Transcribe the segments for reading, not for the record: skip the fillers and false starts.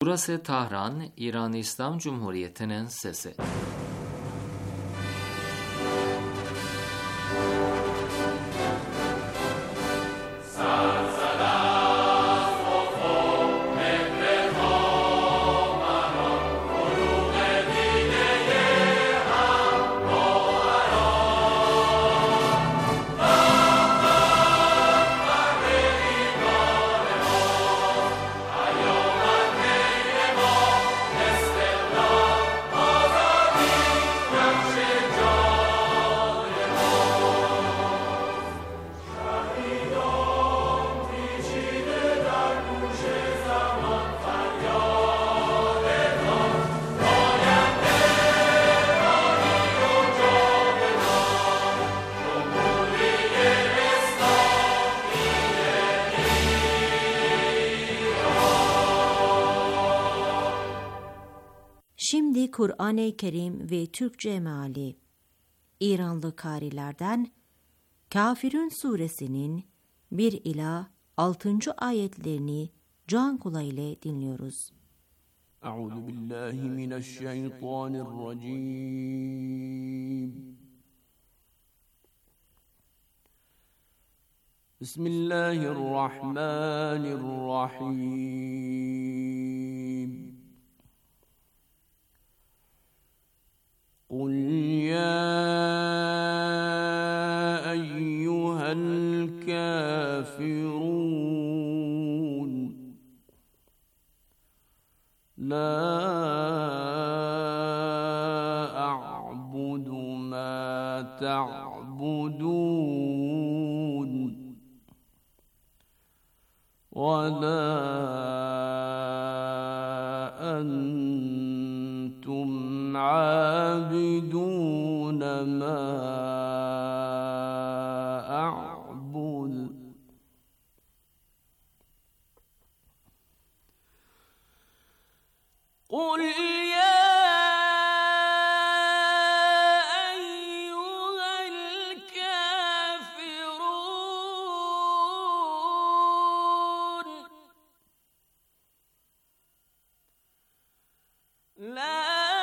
Burası Tahran, İran İslam Cumhuriyeti'nin sesi. Şimdi Kur'an-ı Kerim ve Türkçe meali. İranlı karilerden Kafirun suresinin 1 ila 6. ayetlerini can kulağıyla dinliyoruz. Euzubillahimineşşeytanirracim. Bismillahirrahmanirrahim. قل يا أيها الكافرون لا أعبد ما تعبدون ولا أنتم عابدون ما أعبد قل يا أيها الكافرون لا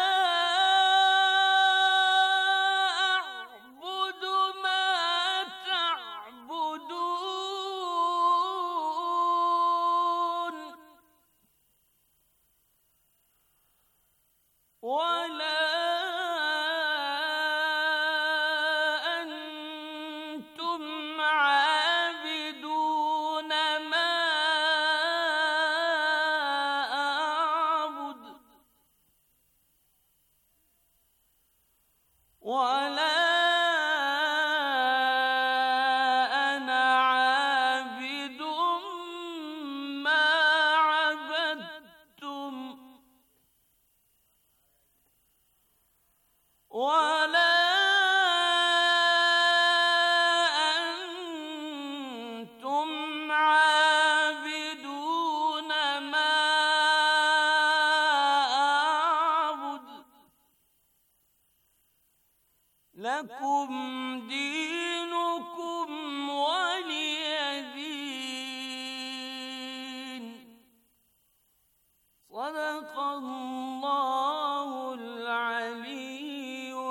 لكم دينكم ولي دين. صدق الله العلي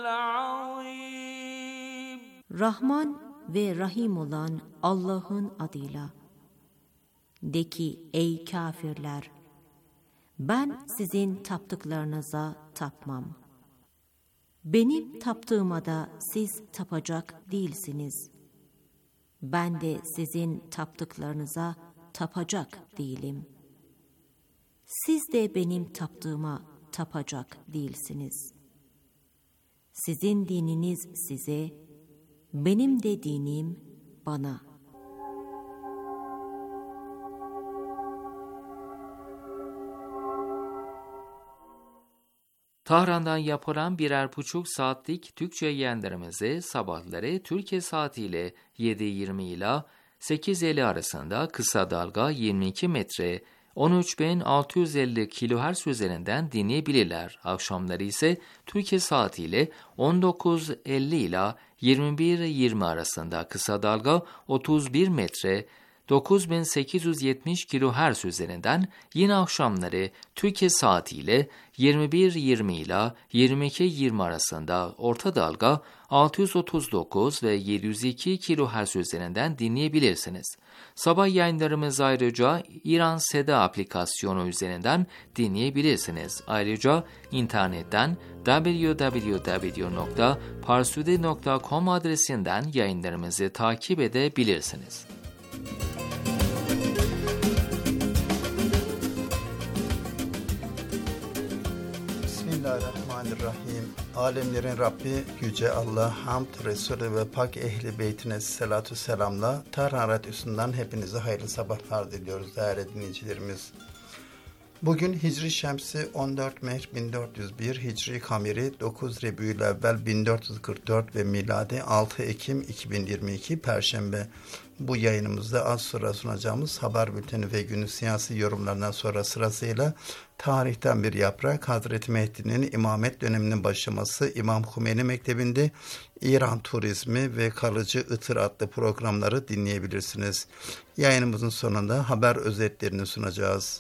العظيم. Rahman ve Rahim olan Allah'ın adıyla. De ki ey kafirler, ben sizin taptıklarınıza tapmam. Benim taptığıma da siz tapacak değilsiniz. Ben de sizin taptıklarınıza tapacak değilim. Siz de benim taptığıma tapacak değilsiniz. Sizin dininiz size, benim de dinim bana. Tahran'dan yapılan 1,5 saatlik Türkçe yayınlarımızı sabahları Türkiye saatiyle 7:20 ila 8:50 arasında kısa dalga 22 metre 13.650 kHz üzerinden dinleyebilirler. Akşamları ise Türkiye saatiyle 19:50 ila 21:20 arasında kısa dalga 31 metre 9870 kHz üzerinden, yine akşamları Türkiye saatiyle 21:20 ila 22:20 arasında orta dalga 639 ve 702 kHz üzerinden dinleyebilirsiniz. Sabah yayınlarımızı ayrıca İran Seda aplikasyonu üzerinden dinleyebilirsiniz. Ayrıca internetten www.parsude.com adresinden yayınlarımızı takip edebilirsiniz. Bismillahirrahmanirrahim. Alemlerin Rabbi Yüce Allah, hamd, Resulü ve pak ehli beytine selatü selamla Tahran Radyosu'ndan hepinize hayırlı sabahlar diliyoruz değerli dinleyicilerimiz. Bugün Hicri Şemsi 14 Mehr 1401, Hicri Kameri 9 Rebiülevvel 1444 ve miladi 6 Ekim 2022 Perşembe. Bu yayınımızda az sonra sunacağımız haber bülteni ve günün siyasi yorumlarından sonra sırasıyla tarihten bir yaprak, Hazreti Mehdi'nin imamet döneminin başlaması, İmam Hümeyni Mektebi'nde İran turizmi ve kalıcı ıtır adlı programları dinleyebilirsiniz. Yayınımızın sonunda haber özetlerini sunacağız.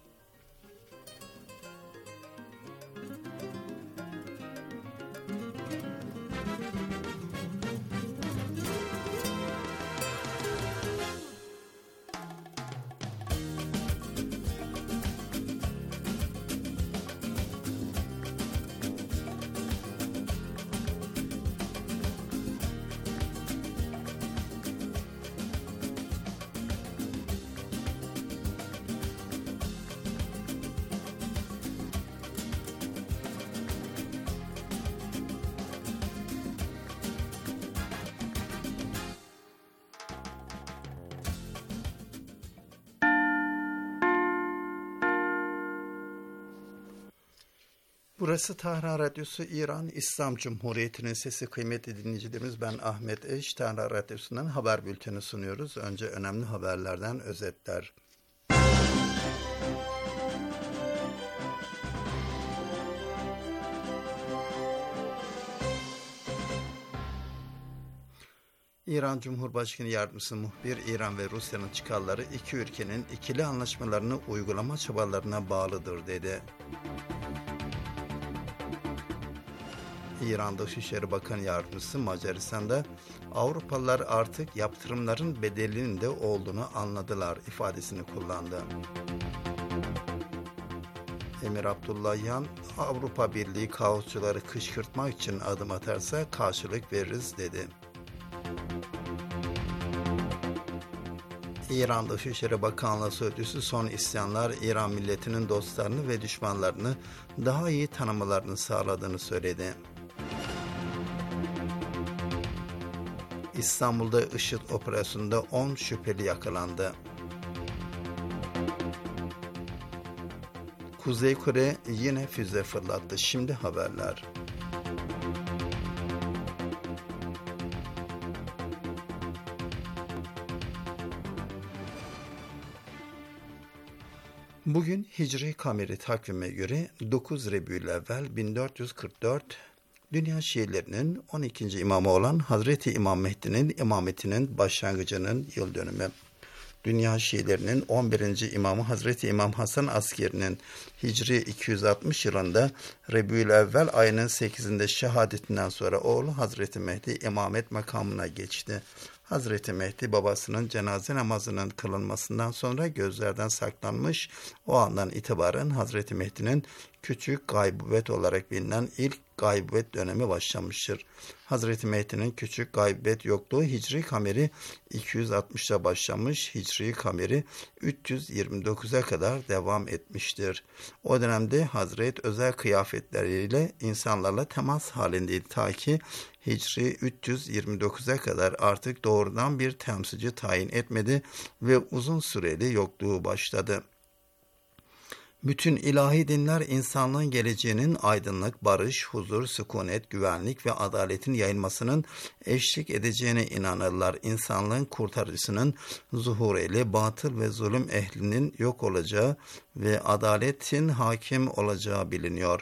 Burası Tahran Radyosu, İran İslam Cumhuriyeti'nin sesi. Kıymetli dinleyicilerimiz, ben Ahmet Eş. Tahran Radyosu'ndan haber bülteni sunuyoruz. Önce önemli haberlerden özetler. İran Cumhurbaşkanı Yardımcısı muhbir, İran ve Rusya'nın çıkarları iki ülkenin ikili anlaşmalarını uygulama çabalarına bağlıdır dedi. İran Dışişleri Bakanı Yardımcısı Macaristan'da Avrupalılar artık yaptırımların bedelinin de olduğunu anladılar ifadesini kullandı. Emir Abdullahian, Avrupa Birliği kaosçuları kışkırtmak için adım atarsa karşılık veririz dedi. İran Dışişleri Bakanlığı Sözcüsü, son isyanlar İran milletinin dostlarını ve düşmanlarını daha iyi tanımalarını sağladığını söyledi. İstanbul'da IŞİD operasyonunda 10 şüpheli yakalandı. Kuzey Kore yine füze fırlattı. Şimdi haberler. Bugün Hicri Kameri takvime göre 9 Rebiülevvel 1444, Dünya Şiilerinin 12. imamı olan Hazreti İmam Mehdi'nin imametinin başlangıcının yıl dönümü. Dünya Şiilerinin 11. imamı Hazreti İmam Hasan Askeri'nin Hicri 260 yılında Rebiülevvel ayının 8'inde şehadetinden sonra oğlu Hazreti Mehdi imamet makamına geçti. Hazreti Mehdi babasının cenaze namazının kılınmasından sonra gözlerden saklanmış. O andan itibaren Hazreti Mehdi'nin küçük gaybübet olarak bilinen ilk gaybübet dönemi başlamıştır. Hazreti Mehdi'nin küçük gaybübet yokluğu Hicri Kameri 260'da başlamış, Hicri Kameri 329'a kadar devam etmiştir. O dönemde Hazret özel kıyafetleriyle insanlarla temas halindeydi ta ki Hicri 329'a kadar artık doğrudan bir temsilci tayin etmedi ve uzun süreli yokluğu başladı. Bütün ilahi dinler insanlığın geleceğinin aydınlık, barış, huzur, sükunet, güvenlik ve adaletin yayılmasının eşlik edeceğine inanırlar. İnsanlığın kurtarıcısının zuhur ile batıl ve zulüm ehlinin yok olacağı ve adaletin hakim olacağı biliniyor.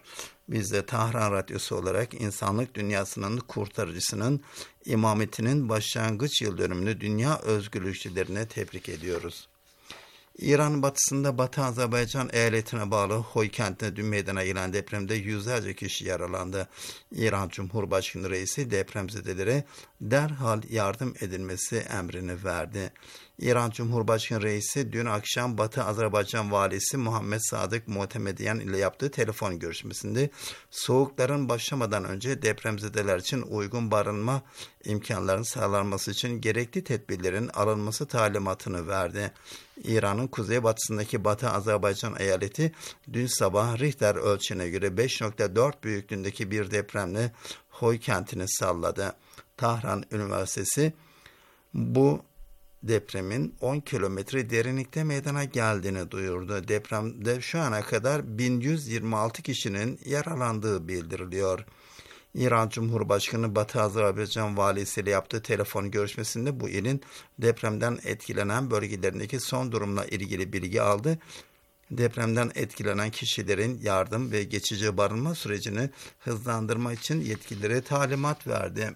Biz de Tahran Radyosu olarak insanlık dünyasının kurtarıcısının imametinin başlangıç yıl dönümünü dünya özgürlükçülerine tebrik ediyoruz. İran batısında Batı Azerbaycan eyaletine bağlı Hoy kentinde dün meydana gelen depremde yüzlerce kişi yaralandı. İran Cumhurbaşkanı Reisi depremzedelere derhal yardım edilmesi emrini verdi. İran Cumhurbaşkanı Reisi dün akşam Batı Azerbaycan Valisi Muhammed Sadık Muhtemediyan ile yaptığı telefon görüşmesinde soğukların başlamadan önce depremzedeler için uygun barınma imkanlarının sağlanması için gerekli tedbirlerin alınması talimatını verdi. İran'ın kuzeybatısındaki Batı Azerbaycan eyaleti dün sabah Richter ölçeğine göre 5.4 büyüklüğündeki bir depremle Hoy kentini salladı. Tahran Üniversitesi bu depremin 10 kilometre derinlikte meydana geldiğini duyurdu. Depremde şu ana kadar 1126 kişinin yaralandığı bildiriliyor. İran Cumhurbaşkanı Batı Azerbaycan valisiyle yaptığı telefon görüşmesinde bu ilin depremden etkilenen bölgelerindeki son durumla ilgili bilgi aldı. Depremden etkilenen kişilerin yardım ve geçici barınma sürecini hızlandırma için yetkililere talimat verdi.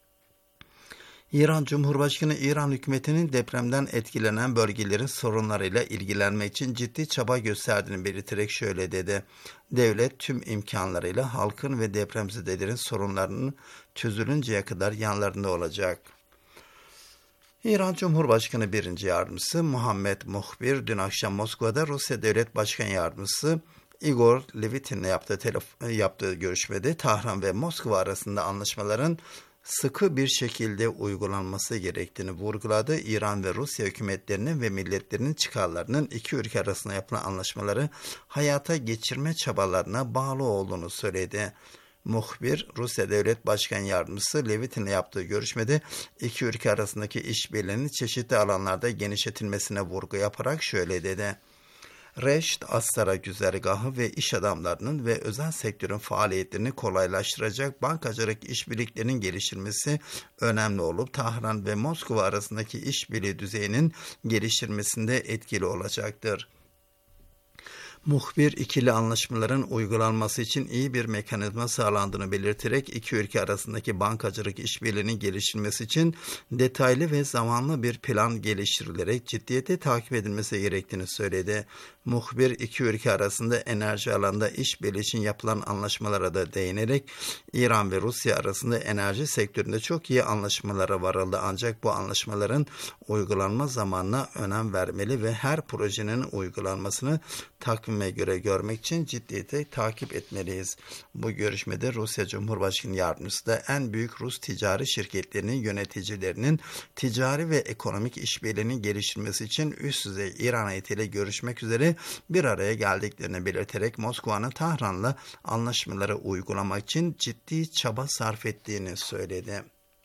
İran Cumhurbaşkanı İran hükümetinin depremden etkilenen bölgelerin sorunlarıyla ilgilenmek için ciddi çaba gösterdiğini belirterek şöyle dedi. Devlet tüm imkanlarıyla halkın ve depremzedelerin sorunlarının çözülünceye kadar yanlarında olacak. İran Cumhurbaşkanı 1. Yardımcısı Muhammed Muhbir dün akşam Moskova'da Rusya Devlet Başkan Yardımcısı Igor Levitin'le yaptığı görüşmede Tahran ve Moskova arasında anlaşmaların sıkı bir şekilde uygulanması gerektiğini vurguladı. İran ve Rusya hükümetlerinin ve milletlerinin çıkarlarının iki ülke arasında yapılan anlaşmaları hayata geçirme çabalarına bağlı olduğunu söyledi. Muhbir, Rusya Devlet Başkan Yardımcısı Levitin'le yaptığı görüşmede iki ülke arasındaki işbirliğinin çeşitli alanlarda genişletilmesine vurgu yaparak şöyle dedi. Reşt, Astara güzergahı ve iş adamlarının ve özel sektörün faaliyetlerini kolaylaştıracak bankacılık işbirliklerinin geliştirilmesi önemli olup Tahran ve Moskova arasındaki işbirliği düzeyinin geliştirilmesinde etkili olacaktır. Muhbir ikili anlaşmaların uygulanması için iyi bir mekanizma sağlandığını belirterek iki ülke arasındaki bankacılık işbirliğinin geliştirilmesi için detaylı ve zamanlı bir plan geliştirilerek ciddiyetle takip edilmesi gerektiğini söyledi. Muhbir iki ülke arasında enerji alanında işbirliği için yapılan anlaşmalara da değinerek İran ve Rusya arasında enerji sektöründe çok iyi anlaşmalara varıldı ancak bu anlaşmaların uygulanma zamanına önem vermeli ve her projenin uygulanmasını takvime göre görmek için ciddiyete takip etmeliyiz. Bu görüşmede Rusya Cumhurbaşkanı Yardımcısı da en büyük Rus ticari şirketlerinin yöneticilerinin ticari ve ekonomik işbirliğinin geliştirilmesi için üst düzey İran heyetiyle görüşmek üzere bir araya geldiklerini belirterek Moskova'nın Tahran'la anlaşmaları uygulamak için ciddi çaba sarf ettiğini söyledi.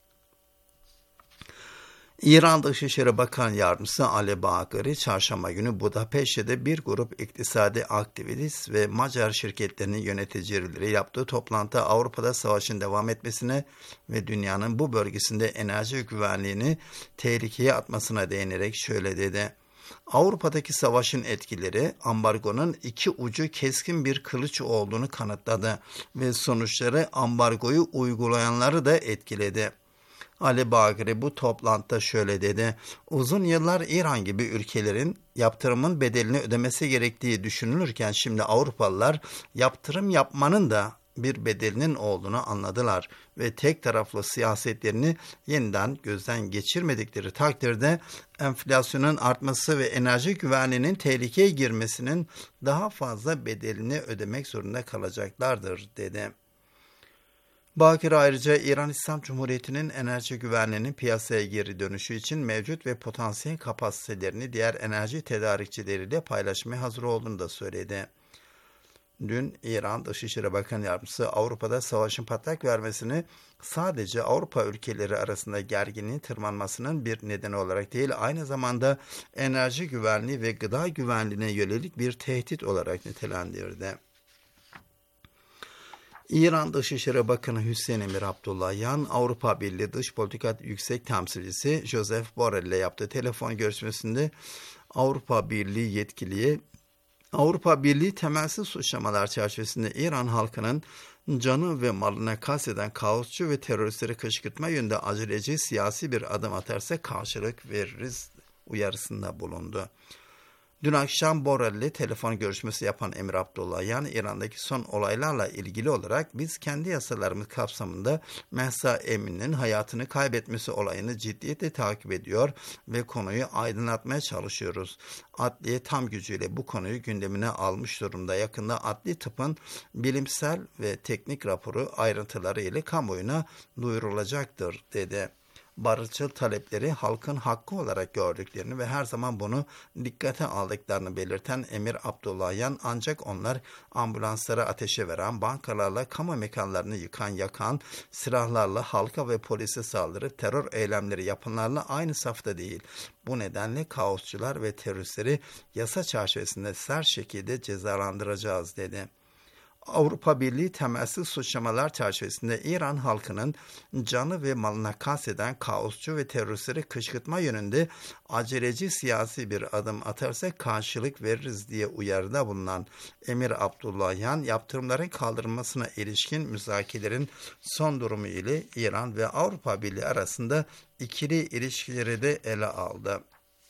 İran Dışişleri Bakan Yardımcısı Ali Bagiri çarşamba günü Budapeşte'de bir grup iktisadi aktivist ve Macar şirketlerinin yöneticileri yaptığı toplantıda Avrupa'da savaşın devam etmesine ve dünyanın bu bölgesinde enerji güvenliğini tehlikeye atmasına değinerek şöyle dedi. Avrupa'daki savaşın etkileri ambargonun iki ucu keskin bir kılıç olduğunu kanıtladı ve sonuçları ambargoyu uygulayanları da etkiledi. Ali Bagiri bu toplantıda şöyle dedi. Uzun yıllar İran gibi ülkelerin yaptırımın bedelini ödemesi gerektiği düşünülürken şimdi Avrupalılar yaptırım yapmanın da bir bedelinin olduğunu anladılar ve tek taraflı siyasetlerini yeniden gözden geçirmedikleri takdirde enflasyonun artması ve enerji güvenliğinin tehlikeye girmesinin daha fazla bedelini ödemek zorunda kalacaklardır dedi. Bakir ayrıca İran İslam Cumhuriyeti'nin enerji güvenliğinin piyasaya geri dönüşü için mevcut ve potansiyel kapasitelerini diğer enerji tedarikçileriyle paylaşmaya hazır olduğunu da söyledi. Dün İran Dışişleri Bakan Yardımcısı Avrupa'da savaşın patlak vermesini sadece Avrupa ülkeleri arasında gerginliğin tırmanmasının bir nedeni olarak değil, aynı zamanda enerji güvenliği ve gıda güvenliğine yönelik bir tehdit olarak nitelendirdi. İran Dışişleri Bakanı Hüseyin Emir Abdullahian, Avrupa Birliği Dış Politika Yüksek Temsilcisi Josep Borrell ile yaptığı telefon görüşmesinde Avrupa Birliği yetkiliye Avrupa Birliği temelsiz suçlamalar çerçevesinde İran halkının canı ve malına kasteden kaosçu ve teröristleri kışkırtma yönünde aceleci siyasi bir adım atarsa karşılık veririz uyarısında bulundu. Dün akşam Borrell'le telefon görüşmesi yapan Emir Abdullahian, İran'daki son olaylarla ilgili olarak biz kendi yasalarımız kapsamında Mahsa Emin'in hayatını kaybetmesi olayını ciddiyetle takip ediyor ve konuyu aydınlatmaya çalışıyoruz. Adliye tam gücüyle bu konuyu gündemine almış durumda. Yakında adli tıpın bilimsel ve teknik raporu ayrıntıları ile kamuoyuna duyurulacaktır, dedi. Barışçıl talepleri halkın hakkı olarak gördüklerini ve her zaman bunu dikkate aldıklarını belirten Emir Abdullahian, ancak onlar ambulanslara ateşe veren, bankalarla kamu mekanlarını yakan, silahlarla halka ve polise saldırıp terör eylemleri yapanlarla aynı safta değil. Bu nedenle kaosçular ve teröristleri yasa çerçevesinde sert şekilde cezalandıracağız, dedi. Avrupa Birliği temelsiz suçlamalar çerçevesinde İran halkının canı ve malına kasteden kaosçu ve teröristleri kışkırtma yönünde aceleci siyasi bir adım atarsa karşılık veririz diye uyarıda bulunan Emir Abdullahian, yaptırımların kaldırılmasına ilişkin müzakerelerin son durumu ile İran ve Avrupa Birliği arasında ikili ilişkileri de ele aldı.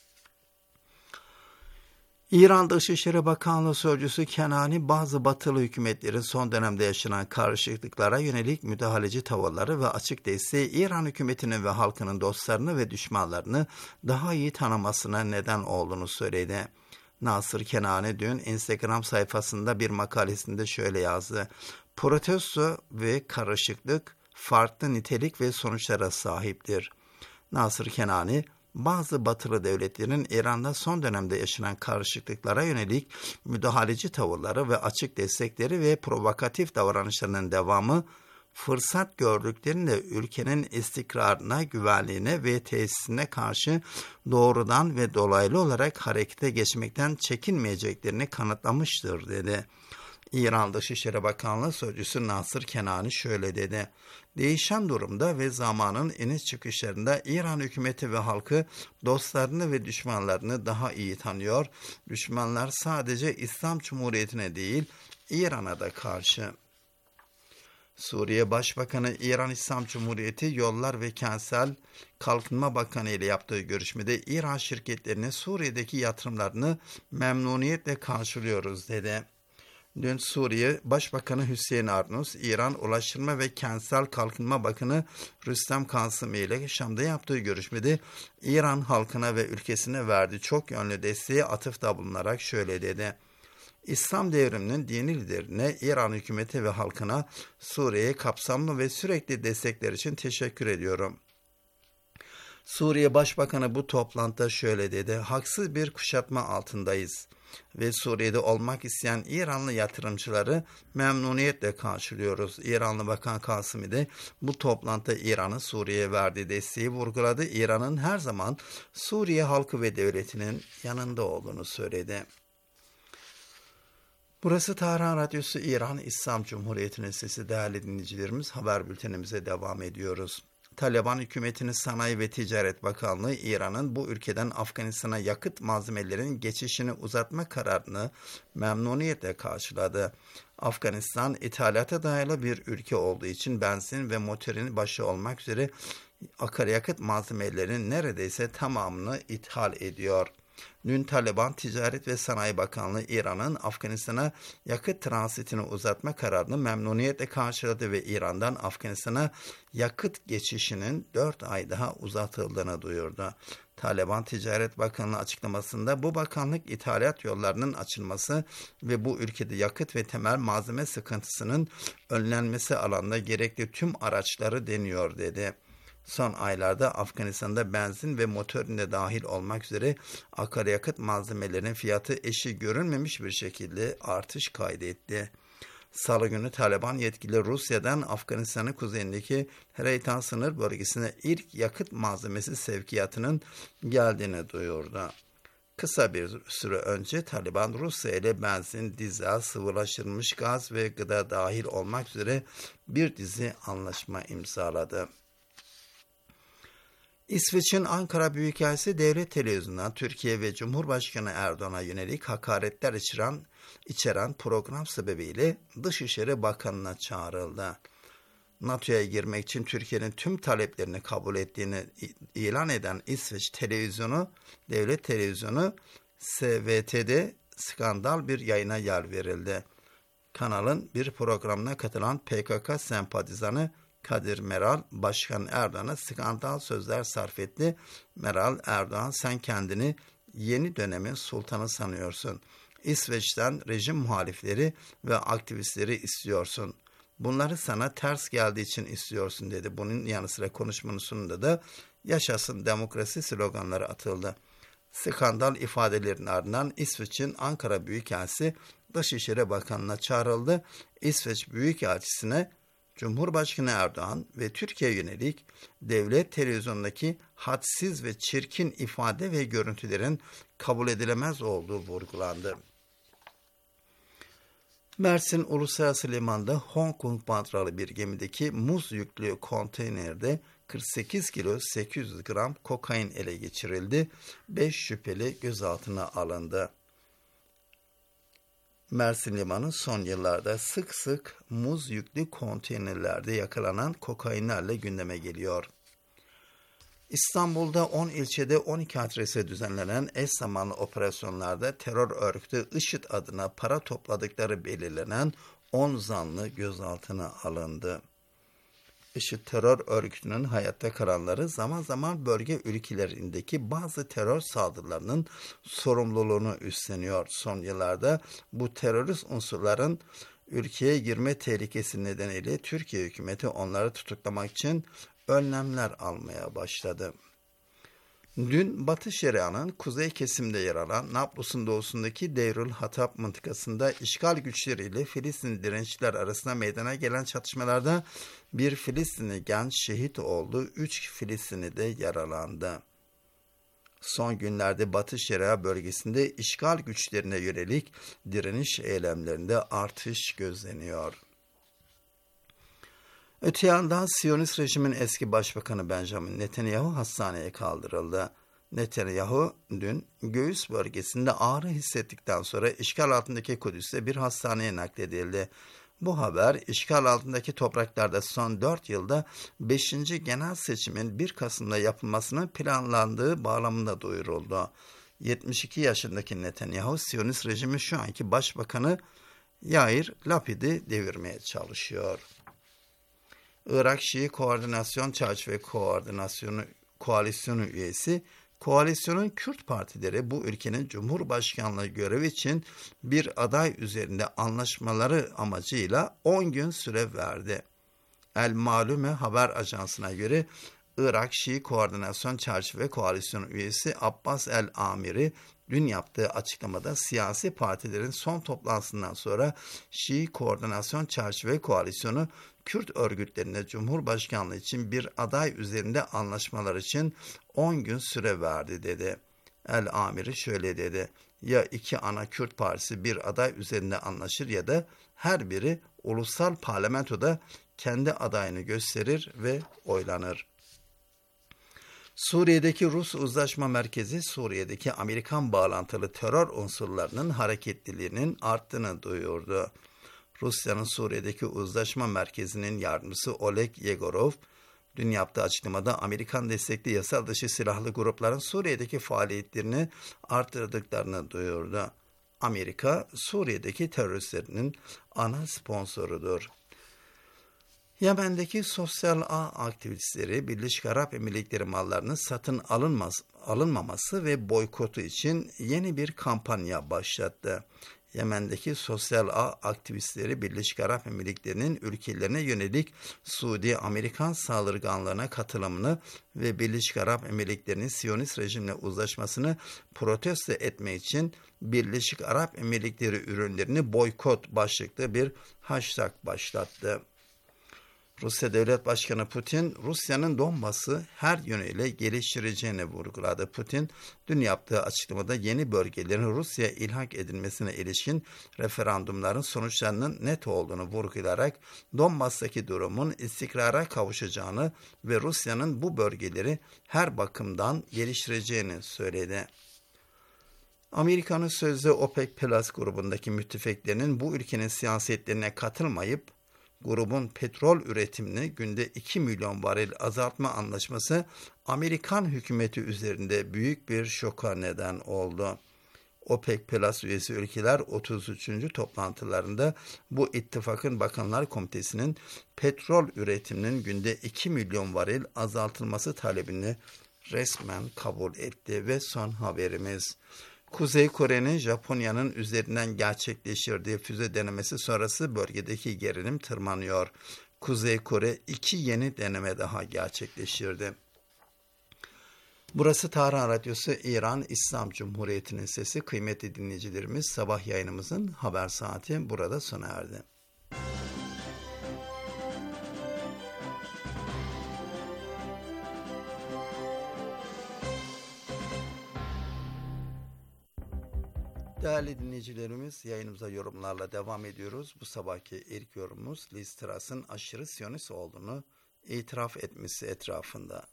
İran Dışişleri Bakanlığı Sözcüsü Kenani, bazı batılı hükümetlerin son dönemde yaşanan karışıklıklara yönelik müdahaleci tavırları ve açık desteği İran hükümetinin ve halkının dostlarını ve düşmanlarını daha iyi tanımasına neden olduğunu söyledi. Nasır Kenani dün Instagram sayfasında bir makalesinde şöyle yazdı: "Protesto ve karışıklık farklı nitelik ve sonuçlara sahiptir." Nasır Kenani, bazı batılı devletlerin İran'da son dönemde yaşanan karışıklıklara yönelik müdahaleci tavırları ve açık destekleri ve provokatif davranışlarının devamı, fırsat gördüklerinde ülkenin istikrarına, güvenliğine ve tesisine karşı doğrudan ve dolaylı olarak harekete geçmekten çekinmeyeceklerini kanıtlamıştır, dedi. İran Dışişleri Bakanlığı Sözcüsü Nasır Kenani şöyle dedi: "Değişen durumda ve zamanın iniş çıkışlarında İran hükümeti ve halkı dostlarını ve düşmanlarını daha iyi tanıyor. Düşmanlar sadece İslam Cumhuriyeti'ne değil, İran'a da karşı." Suriye Başbakanı, İran İslam Cumhuriyeti Yollar ve Kentsel Kalkınma Bakanı ile yaptığı görüşmede İran şirketlerinin Suriye'deki yatırımlarını memnuniyetle karşılıyoruz, dedi. Dün Suriye Başbakanı Hüseyin Arnuz, İran Ulaştırma ve Kentsel Kalkınma Bakanı Rüstem Kasım ile Şam'da yaptığı görüşmede İran halkına ve ülkesine verdiği çok yönlü desteğe atıfta bulunarak şöyle dedi: "İslam devriminin dini liderine, İran hükümeti ve halkına Suriye'ye kapsamlı ve sürekli destekler için teşekkür ediyorum." Suriye Başbakanı bu toplantıda şöyle dedi: "Haksız bir kuşatma altındayız ve Suriye'de olmak isteyen İranlı yatırımcıları memnuniyetle karşılıyoruz." İranlı Bakan Kasimi de bu toplantıda İran'ın Suriye'ye verdiği desteği vurguladı. İran'ın her zaman Suriye halkı ve devletinin yanında olduğunu söyledi. Burası Tahran Radyosu, İran İslam Cumhuriyeti'nin sesi. Değerli dinleyicilerimiz, haber bültenimize devam ediyoruz. Taliban hükümetinin Sanayi ve Ticaret Bakanlığı, İran'ın bu ülkeden Afganistan'a yakıt malzemelerinin geçişini uzatma kararını memnuniyetle karşıladı. Afganistan, ithalata dayalı bir ülke olduğu için benzin ve motorin başta olmak üzere akaryakıt malzemelerinin neredeyse tamamını ithal ediyor. Dün Taliban Ticaret ve Sanayi Bakanlığı, İran'ın Afganistan'a yakıt transitini uzatma kararını memnuniyetle karşıladı ve İran'dan Afganistan'a yakıt geçişinin 4 ay daha uzatıldığını duyurdu. Taliban Ticaret Bakanlığı açıklamasında bu bakanlık ithalat yollarının açılması ve bu ülkede yakıt ve temel malzeme sıkıntısının önlenmesi alanında gerekli tüm araçları deniyor, dedi. Son aylarda Afganistan'da benzin ve motorin de dahil olmak üzere akaryakıt malzemelerinin fiyatı eşi görülmemiş bir şekilde artış kaydetti. Salı günü Taliban yetkili Rusya'dan Afganistan'ın kuzeyindeki Hereytan sınır bölgesine ilk yakıt malzemesi sevkiyatının geldiğini duyurdu. Kısa bir süre önce Taliban Rusya ile benzin, dizel, sıvılaştırılmış gaz ve gıda dahil olmak üzere bir dizi anlaşma imzaladı. İsveç'in Ankara Büyükelçisi Devlet Televizyonu'na Türkiye ve Cumhurbaşkanı Erdoğan'a yönelik hakaretler içeren içeren program sebebiyle Dışişleri Bakanı'na çağrıldı. NATO'ya girmek için Türkiye'nin tüm taleplerini kabul ettiğini ilan eden İsveç televizyonu, devlet televizyonu SVT'de skandal bir yayına yer verildi. Kanalın bir programına katılan PKK sempatizanı Kadir Meral, Başkan Erdoğan'a skandal sözler sarf etti. Meral, Erdoğan sen kendini yeni dönemin sultanı sanıyorsun. İsveç'ten rejim muhalifleri ve aktivistleri istiyorsun. Bunları sana ters geldiği için istiyorsun dedi. Bunun yanı sıra konuşmanın sonunda da yaşasın demokrasi sloganları atıldı. Skandal ifadelerin ardından İsveç'in Ankara Büyükelçisi Dışişleri Bakanı'na çağrıldı. İsveç Büyükelçisi'ne Cumhurbaşkanı Erdoğan ve Türkiye'ye yönelik devlet televizyonundaki hadsiz ve çirkin ifade ve görüntülerin kabul edilemez olduğu vurgulandı. Mersin Uluslararası Limanı'nda Hong Kong bandralı bir gemideki muz yüklü konteynerde 48 kilo 800 gram kokain ele geçirildi. 5 şüpheli gözaltına alındı. Mersin Limanı son yıllarda sık sık muz yüklü konteynerlerde yakalanan kokainlerle gündeme geliyor. İstanbul'da 10 ilçede 12 adrese düzenlenen eş zamanlı operasyonlarda terör örgütü IŞİD adına para topladıkları belirlenen 10 zanlı gözaltına alındı. IŞİD terör örgütünün hayatta kalanları zaman zaman bölge ülkelerindeki bazı terör saldırılarının sorumluluğunu üstleniyor. Son yıllarda bu terörist unsurların ülkeye girme tehlikesi nedeniyle Türkiye hükümeti onları tutuklamak için önlemler almaya başladı. Dün Batı Şeria'nın kuzey kesimde yer alan Nablus'un doğusundaki Deirül Hatap mıntıkasında işgal güçleriyle Filistin direnişçiler arasında meydana gelen çatışmalarda bir Filistinli genç şehit oldu, 3 Filistinli de yaralandı. Son günlerde Batı Şeria bölgesinde işgal güçlerine yönelik direniş eylemlerinde artış gözleniyor. Öte yandan Siyonist rejimin eski başbakanı Benjamin Netanyahu hastaneye kaldırıldı. Netanyahu dün göğüs bölgesinde ağrı hissettikten sonra işgal altındaki Kudüs'te bir hastaneye nakledildi. Bu haber işgal altındaki topraklarda son 4 yılda 5. genel seçimin 1 Kasım'da yapılmasının planlandığı bağlamında duyuruldu. 72 yaşındaki Netanyahu, Siyonist rejimin şu anki başbakanı Yair Lapid'i devirmeye çalışıyor. Irak Şii Koordinasyon Çerçeve Koalisyonu üyesi, koalisyonun Kürt partileri bu ülkenin Cumhurbaşkanlığı görevi için bir aday üzerinde anlaşmaları amacıyla 10 gün süre verdi. El Malume haber ajansına göre Irak Şii Koordinasyon Çerçeve Koalisyonu üyesi Abbas El Amiri dün yaptığı açıklamada siyasi partilerin son toplantısından sonra Şii Koordinasyon Çerçeve Koalisyonu Kürt örgütlerine Cumhurbaşkanlığı için bir aday üzerinde anlaşmalar için 10 gün süre verdi dedi. El Amiri şöyle dedi: ya 2 ana Kürt partisi bir aday üzerinde anlaşır ya da her biri ulusal parlamentoda kendi adayını gösterir ve oylanır. Suriye'deki Rus Uzlaşma Merkezi, Suriye'deki Amerikan bağlantılı terör unsurlarının hareketliliğinin arttığını duyurdu. Rusya'nın Suriye'deki Uzlaşma Merkezi'nin yardımcısı Oleg Yegorov, dün yaptığı açıklamada Amerikan destekli yasal dışı silahlı grupların Suriye'deki faaliyetlerini arttırdıklarını duyurdu. Amerika, Suriye'deki teröristlerinin ana sponsorudur. Yemen'deki sosyal ağ aktivistleri Birleşik Arap Emirlikleri mallarının satın alınmaması ve boykotu için yeni bir kampanya başlattı. Yemen'deki sosyal ağ aktivistleri Birleşik Arap Emirlikleri'nin ülkelerine yönelik Suudi-Amerikan saldırganlarına katılımını ve Birleşik Arap Emirlikleri'nin Siyonist rejimle uzlaşmasını protesto etmek için Birleşik Arap Emirlikleri ürünlerini boykot başlıklı bir hashtag başlattı. Rusya Devlet Başkanı Putin, Rusya'nın Donbas'ı her yönüyle geliştireceğini vurguladı. Putin, dün yaptığı açıklamada yeni bölgelerin Rusya'ya ilhak edilmesine ilişkin referandumların sonuçlarının net olduğunu vurgulayarak Donbas'taki durumun istikrara kavuşacağını ve Rusya'nın bu bölgeleri her bakımdan geliştireceğini söyledi. Amerika'nın sözde OPEC Plus grubundaki müttefiklerinin bu ülkenin siyasetlerine katılmayıp grubun petrol üretimini günde 2 milyon varil azaltma anlaşması Amerikan hükümeti üzerinde büyük bir şoka neden oldu. OPEC Plus üyesi ülkeler 33. toplantılarında bu ittifakın Bakanlar Komitesi'nin petrol üretiminin günde 2 milyon varil azaltılması talebini resmen kabul etti ve son haberimiz. Kuzey Kore'nin Japonya'nın üzerinden gerçekleştirdiği füze denemesi sonrası bölgedeki gerilim tırmanıyor. Kuzey Kore 2 yeni deneme daha gerçekleştirdi. Burası Tahran Radyosu İran İslam Cumhuriyeti'nin sesi. Kıymetli dinleyicilerimiz, sabah yayınımızın haber saati burada sona erdi. Değerli dinleyicilerimiz, yayınımıza yorumlarla devam ediyoruz. Bu sabahki ilk yorumumuz Liz Truss'ın aşırı Siyonist olduğunu itiraf etmesi etrafında.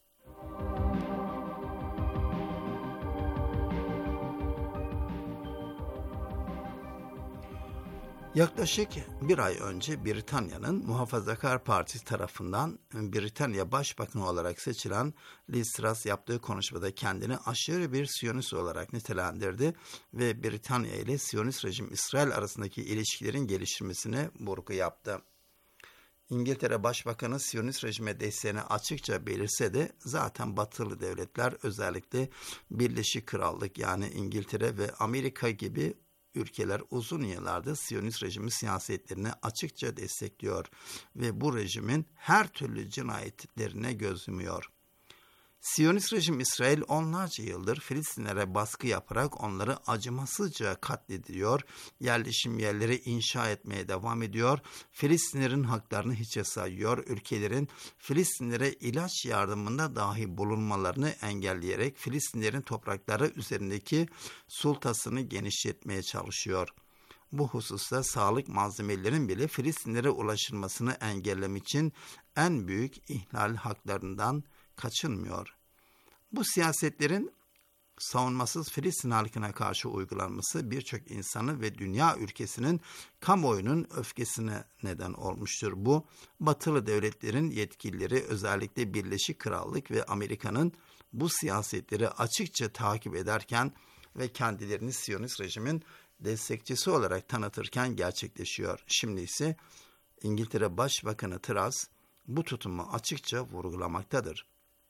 Yaklaşık bir ay önce Britanya'nın Muhafazakar Partisi tarafından Britanya Başbakanı olarak seçilen Liz Truss yaptığı konuşmada kendini aşırı bir Siyonist olarak nitelendirdi ve Britanya ile Siyonist rejim İsrail arasındaki ilişkilerin geliştirmesine vurgu yaptı. İngiltere Başbakanı Siyonist rejime desteğini açıkça belirse de zaten batılı devletler, özellikle Birleşik Krallık yani İngiltere ve Amerika gibi ülkeler uzun yıllardır Siyonist rejimin siyasetlerini açıkça destekliyor ve bu rejimin her türlü cinayetlerine göz yumuyor. Siyonist rejim İsrail onlarca yıldır Filistinlere baskı yaparak onları acımasızca katlediyor, yerleşim yerleri inşa etmeye devam ediyor, Filistinlerin haklarını hiçe sayıyor, ülkelerin Filistinlere ilaç yardımında dahi bulunmalarını engelleyerek Filistinlerin toprakları üzerindeki sultasını genişletmeye çalışıyor. Bu hususta sağlık malzemelerinin bile Filistinlere ulaşılmasını engellemek için en büyük ihlal haklarından kaçınmıyor. Bu siyasetlerin savunmasız Filistin halkına karşı uygulanması birçok insanı ve dünya ülkesinin kamuoyunun öfkesine neden olmuştur. Bu, batılı devletlerin yetkilileri, özellikle Birleşik Krallık ve Amerika'nın bu siyasetleri açıkça takip ederken ve kendilerini Siyonist rejimin destekçisi olarak tanıtırken gerçekleşiyor. Şimdi ise İngiltere Başbakanı Truss bu tutumu açıkça vurgulamaktadır.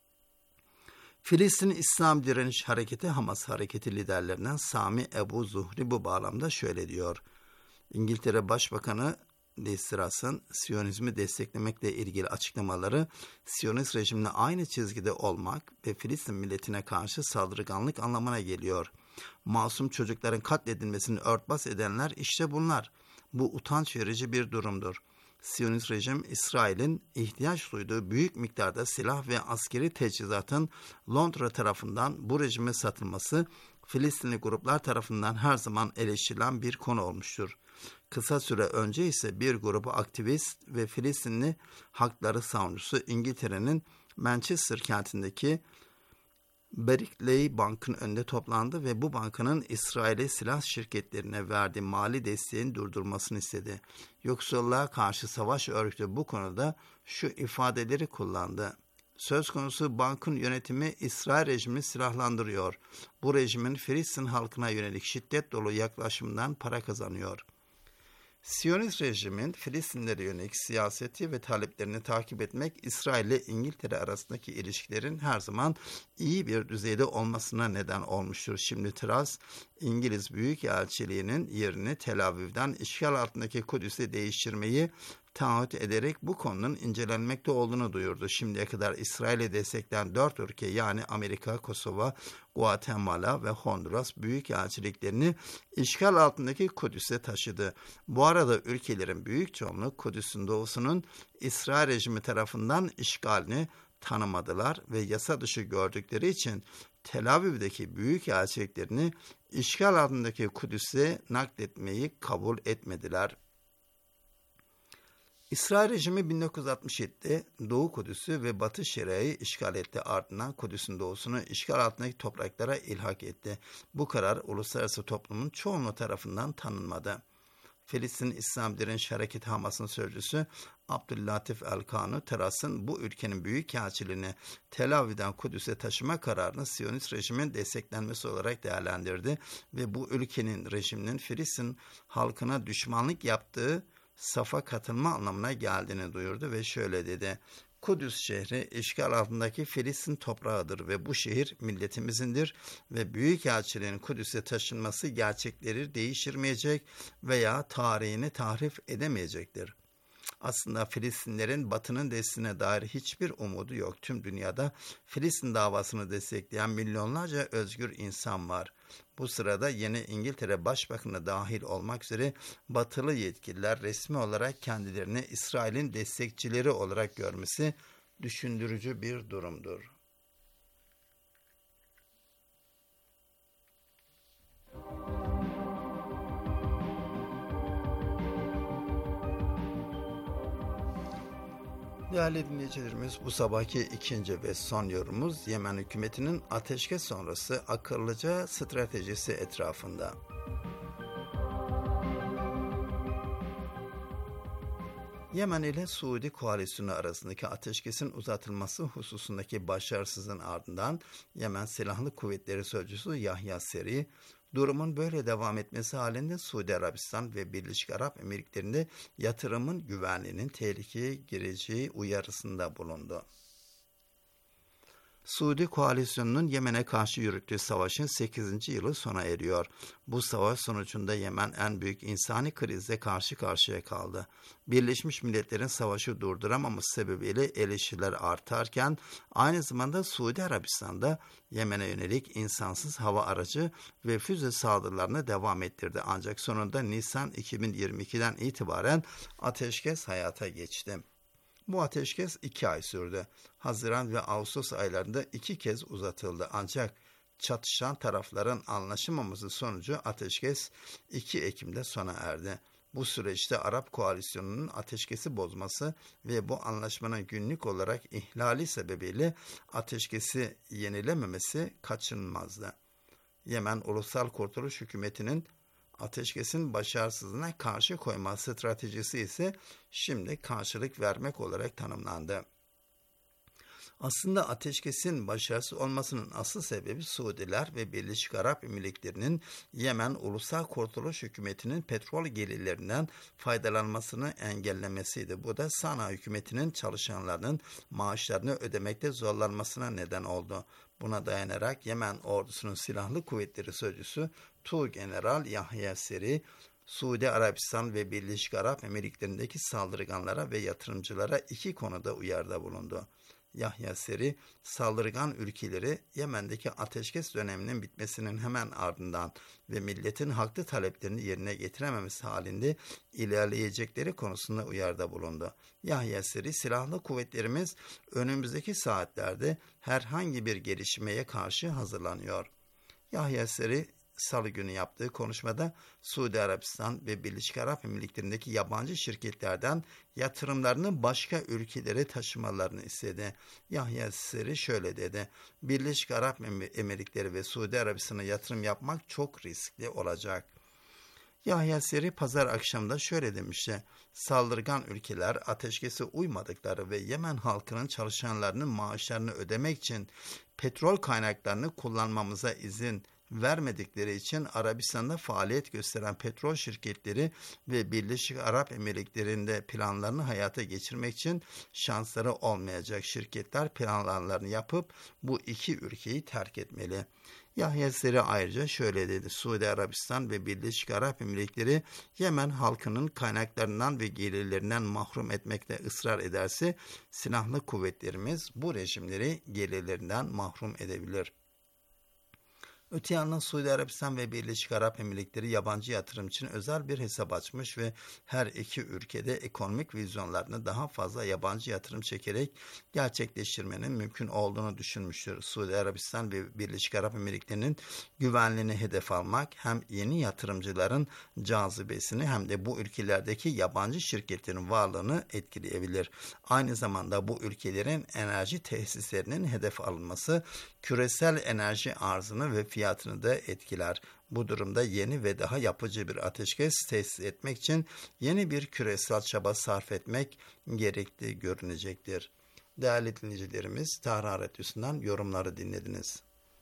Filistin İslam Direniş Hareketi Hamas hareketi liderlerinden Sami Ebu Zuhri bu bağlamda şöyle diyor. İngiltere Başbakanı Liz Truss'ın Siyonizmi desteklemekle ilgili açıklamaları Siyonist rejimle aynı çizgide olmak ve Filistin milletine karşı saldırganlık anlamına geliyor. Masum çocukların katledilmesini örtbas edenler işte bunlar. Bu utanç verici bir durumdur. Siyonist rejim, İsrail'in ihtiyaç duyduğu büyük miktarda silah ve askeri teçhizatın Londra tarafından bu rejime satılması, Filistinli gruplar tarafından her zaman eleştirilen bir konu olmuştur. Kısa süre önce ise bir grubu aktivist ve Filistinli hakları savunucusu İngiltere'nin Manchester kentindeki Barclays Bank'ın önünde toplandı ve bu bankanın İsrail'e silah şirketlerine verdiği mali desteğin durdurmasını istedi. Yoksulluğa karşı savaş örgütü bu konuda şu ifadeleri kullandı. Söz konusu bankın yönetimi İsrail rejimini silahlandırıyor. Bu rejimin Filistin halkına yönelik şiddet dolu yaklaşımından para kazanıyor. Siyonist rejimin Filistinlere yönelik siyaseti ve taleplerini takip etmek, İsrail ile İngiltere arasındaki ilişkilerin her zaman iyi bir düzeyde olmasına neden olmuştur. Şimdi Truss, İngiliz Büyükelçiliğinin yerini Tel Aviv'den işgal altındaki Kudüs'e değiştirmeyi taahhüt ederek bu konunun incelenmekte olduğunu duyurdu. Şimdiye kadar İsrail'e destekleyen 4 ülke yani Amerika, Kosova, Guatemala ve Honduras büyükelçiliklerini işgal altındaki Kudüs'e taşıdı. Bu arada ülkelerin büyük çoğunluğu Kudüs'ün doğusunun İsrail rejimi tarafından işgalini tanımadılar ve yasa dışı gördükleri için Tel Aviv'deki büyükelçiliklerini işgal altındaki Kudüs'e nakletmeyi kabul etmediler. İsrail rejimi 1967'de Doğu Kudüs'ü ve Batı Şeria'yı işgal etti. Ardından Kudüs'ün doğusunu işgal altındaki topraklara ilhak etti. Bu karar uluslararası toplumun çoğunluğu tarafından tanınmadı. Filistin İslam Direniş Hareketi Hamas'ın sözcüsü Abdüllatif El-Kanu Teras'ın bu ülkenin büyükelçiliğini Tel Aviv'den Kudüs'e taşıma kararını Siyonist rejimin desteklenmesi olarak değerlendirdi ve bu ülkenin rejiminin Filistin halkına düşmanlık yaptığı safa katılma anlamına geldiğini duyurdu ve şöyle dedi: Kudüs şehri işgal altındaki Filistin toprağıdır ve bu şehir milletimizindir ve büyükelçiliğin Kudüs'e taşınması gerçekleri değiştirmeyecek veya tarihini tahrif edemeyecektir. Aslında Filistinlerin Batı'nın desteğine dair hiçbir umudu yok. Tüm dünyada Filistin davasını destekleyen milyonlarca özgür insan var. Bu sırada yeni İngiltere Başbakanı dahil olmak üzere Batılı yetkililer resmi olarak kendilerini İsrail'in destekçileri olarak görmesi düşündürücü bir durumdur. Değerli dinleyicilerimiz, bu sabahki ikinci ve son yorumumuz Yemen hükümetinin ateşkes sonrası akıllıca stratejisi etrafında. Yemen ile Suudi koalisyonu arasındaki ateşkesin uzatılması hususundaki başarısızlığın ardından Yemen Silahlı Kuvvetleri Sözcüsü Yahya Seri, durumun böyle devam etmesi halinde Suudi Arabistan ve Birleşik Arap Emirlikleri'nde yatırımın güvenliğinin tehlikeye gireceği uyarısında bulundu. Suudi koalisyonunun Yemen'e karşı yürüttüğü savaşın 8. yılı sona eriyor. Bu savaş sonucunda Yemen en büyük insani krizle karşı karşıya kaldı. Birleşmiş Milletler'in savaşı durduramaması sebebiyle eleştiriler artarken aynı zamanda Suudi Arabistan'da Yemen'e yönelik insansız hava aracı ve füze saldırılarını devam ettirdi. Ancak sonunda Nisan 2022'den itibaren ateşkes hayata geçti. Bu ateşkes 2 ay sürdü. Haziran ve Ağustos aylarında 2 kez uzatıldı. Ancak çatışan tarafların anlaşamaması sonucu ateşkes 2 Ekim'de sona erdi. Bu süreçte Arap koalisyonunun ateşkesi bozması ve bu anlaşmanın günlük olarak ihlali sebebiyle ateşkesi yenilememesi kaçınılmazdı. Yemen Ulusal Kurtuluş Hükümeti'nin ateşkesin başarısızlığına karşı koyma stratejisi ise şimdi karşılık vermek olarak tanımlandı. Aslında ateşkesin başarısız olmasının asıl sebebi Suudiler ve Birleşik Arap Emirlikleri'nin Yemen Ulusal Kurtuluş Hükümeti'nin petrol gelirlerinden faydalanmasını engellemesiydi. Bu da Sana hükümetinin çalışanlarının maaşlarını ödemekte zorlanmasına neden oldu. Buna dayanarak Yemen ordusunun silahlı kuvvetleri sözcüsü Tuğgeneral Yahya Seri, Suudi Arabistan ve Birleşik Arap Emirlikleri'ndeki saldırganlara ve yatırımcılara 2 konuda uyarıda bulundu. Yahya Seri, saldırgan ülkeleri Yemen'deki ateşkes döneminin bitmesinin hemen ardından ve milletin haklı taleplerini yerine getirememesi halinde ilerleyecekleri konusunda uyarıda bulundu. Yahya Seri, silahlı kuvvetlerimiz önümüzdeki saatlerde herhangi bir gelişmeye karşı hazırlanıyor. Yahya Seri, Salı günü yaptığı konuşmada Suudi Arabistan ve Birleşik Arap Emirlikleri'ndeki yabancı şirketlerden yatırımlarını başka ülkelere taşımalarını istedi. Yahya Seri şöyle dedi: Birleşik Arap Emirlikleri ve Suudi Arabistan'a yatırım yapmak çok riskli olacak. Yahya Seri pazar akşamında şöyle demişti: saldırgan ülkeler ateşkese uymadıkları ve Yemen halkının çalışanlarının maaşlarını ödemek için petrol kaynaklarını kullanmamıza izin vermedikleri için Arabistan'da faaliyet gösteren petrol şirketleri ve Birleşik Arap Emirlikleri'nde planlarını hayata geçirmek için şansları olmayacak. Şirketler planlarını yapıp bu 2 ülkeyi terk etmeli. Yahya Seri ayrıca şöyle dedi: Suudi Arabistan ve Birleşik Arap Emirlikleri Yemen halkının kaynaklarından ve gelirlerinden mahrum etmekte ısrar ederse silahlı kuvvetlerimiz bu rejimleri gelirlerinden mahrum edebilir. Öte yandan Suudi Arabistan ve Birleşik Arap Emirlikleri yabancı yatırım için özel bir hesap açmış ve her iki ülkede ekonomik vizyonlarını daha fazla yabancı yatırım çekerek gerçekleştirmenin mümkün olduğunu düşünmüştür. Suudi Arabistan ve Birleşik Arap Emirlikleri'nin güvenliğini hedef almak hem yeni yatırımcıların cazibesini hem de bu ülkelerdeki yabancı şirketlerin varlığını etkileyebilir. Aynı zamanda bu ülkelerin enerji tesislerinin hedef alınması küresel enerji arzını ve fiyatını da etkiler. Bu durumda yeni ve daha yapıcı bir ateşkes tesis etmek için yeni bir küresel çaba sarf etmek gerekli görünecektir. Değerli dinleyicilerimiz, Tahran Radyosu'ndan yorumları dinlediniz.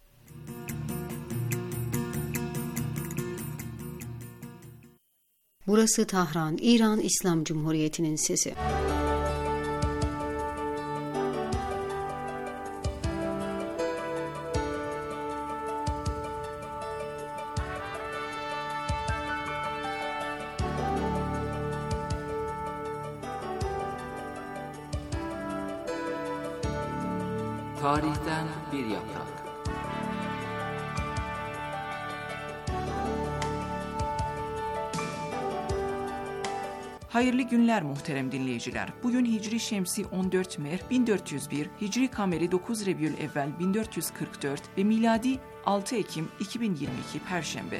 Burası Tahran, İran İslam Cumhuriyeti'nin sesi. Tarihten bir yaprak. Hayırlı günler muhterem dinleyiciler. Bugün Hicri Şemsi 14 Mer 1401, Hicri Kameri 9 Rebiülevvel 1444 ve miladi 6 Ekim 2022 Perşembe.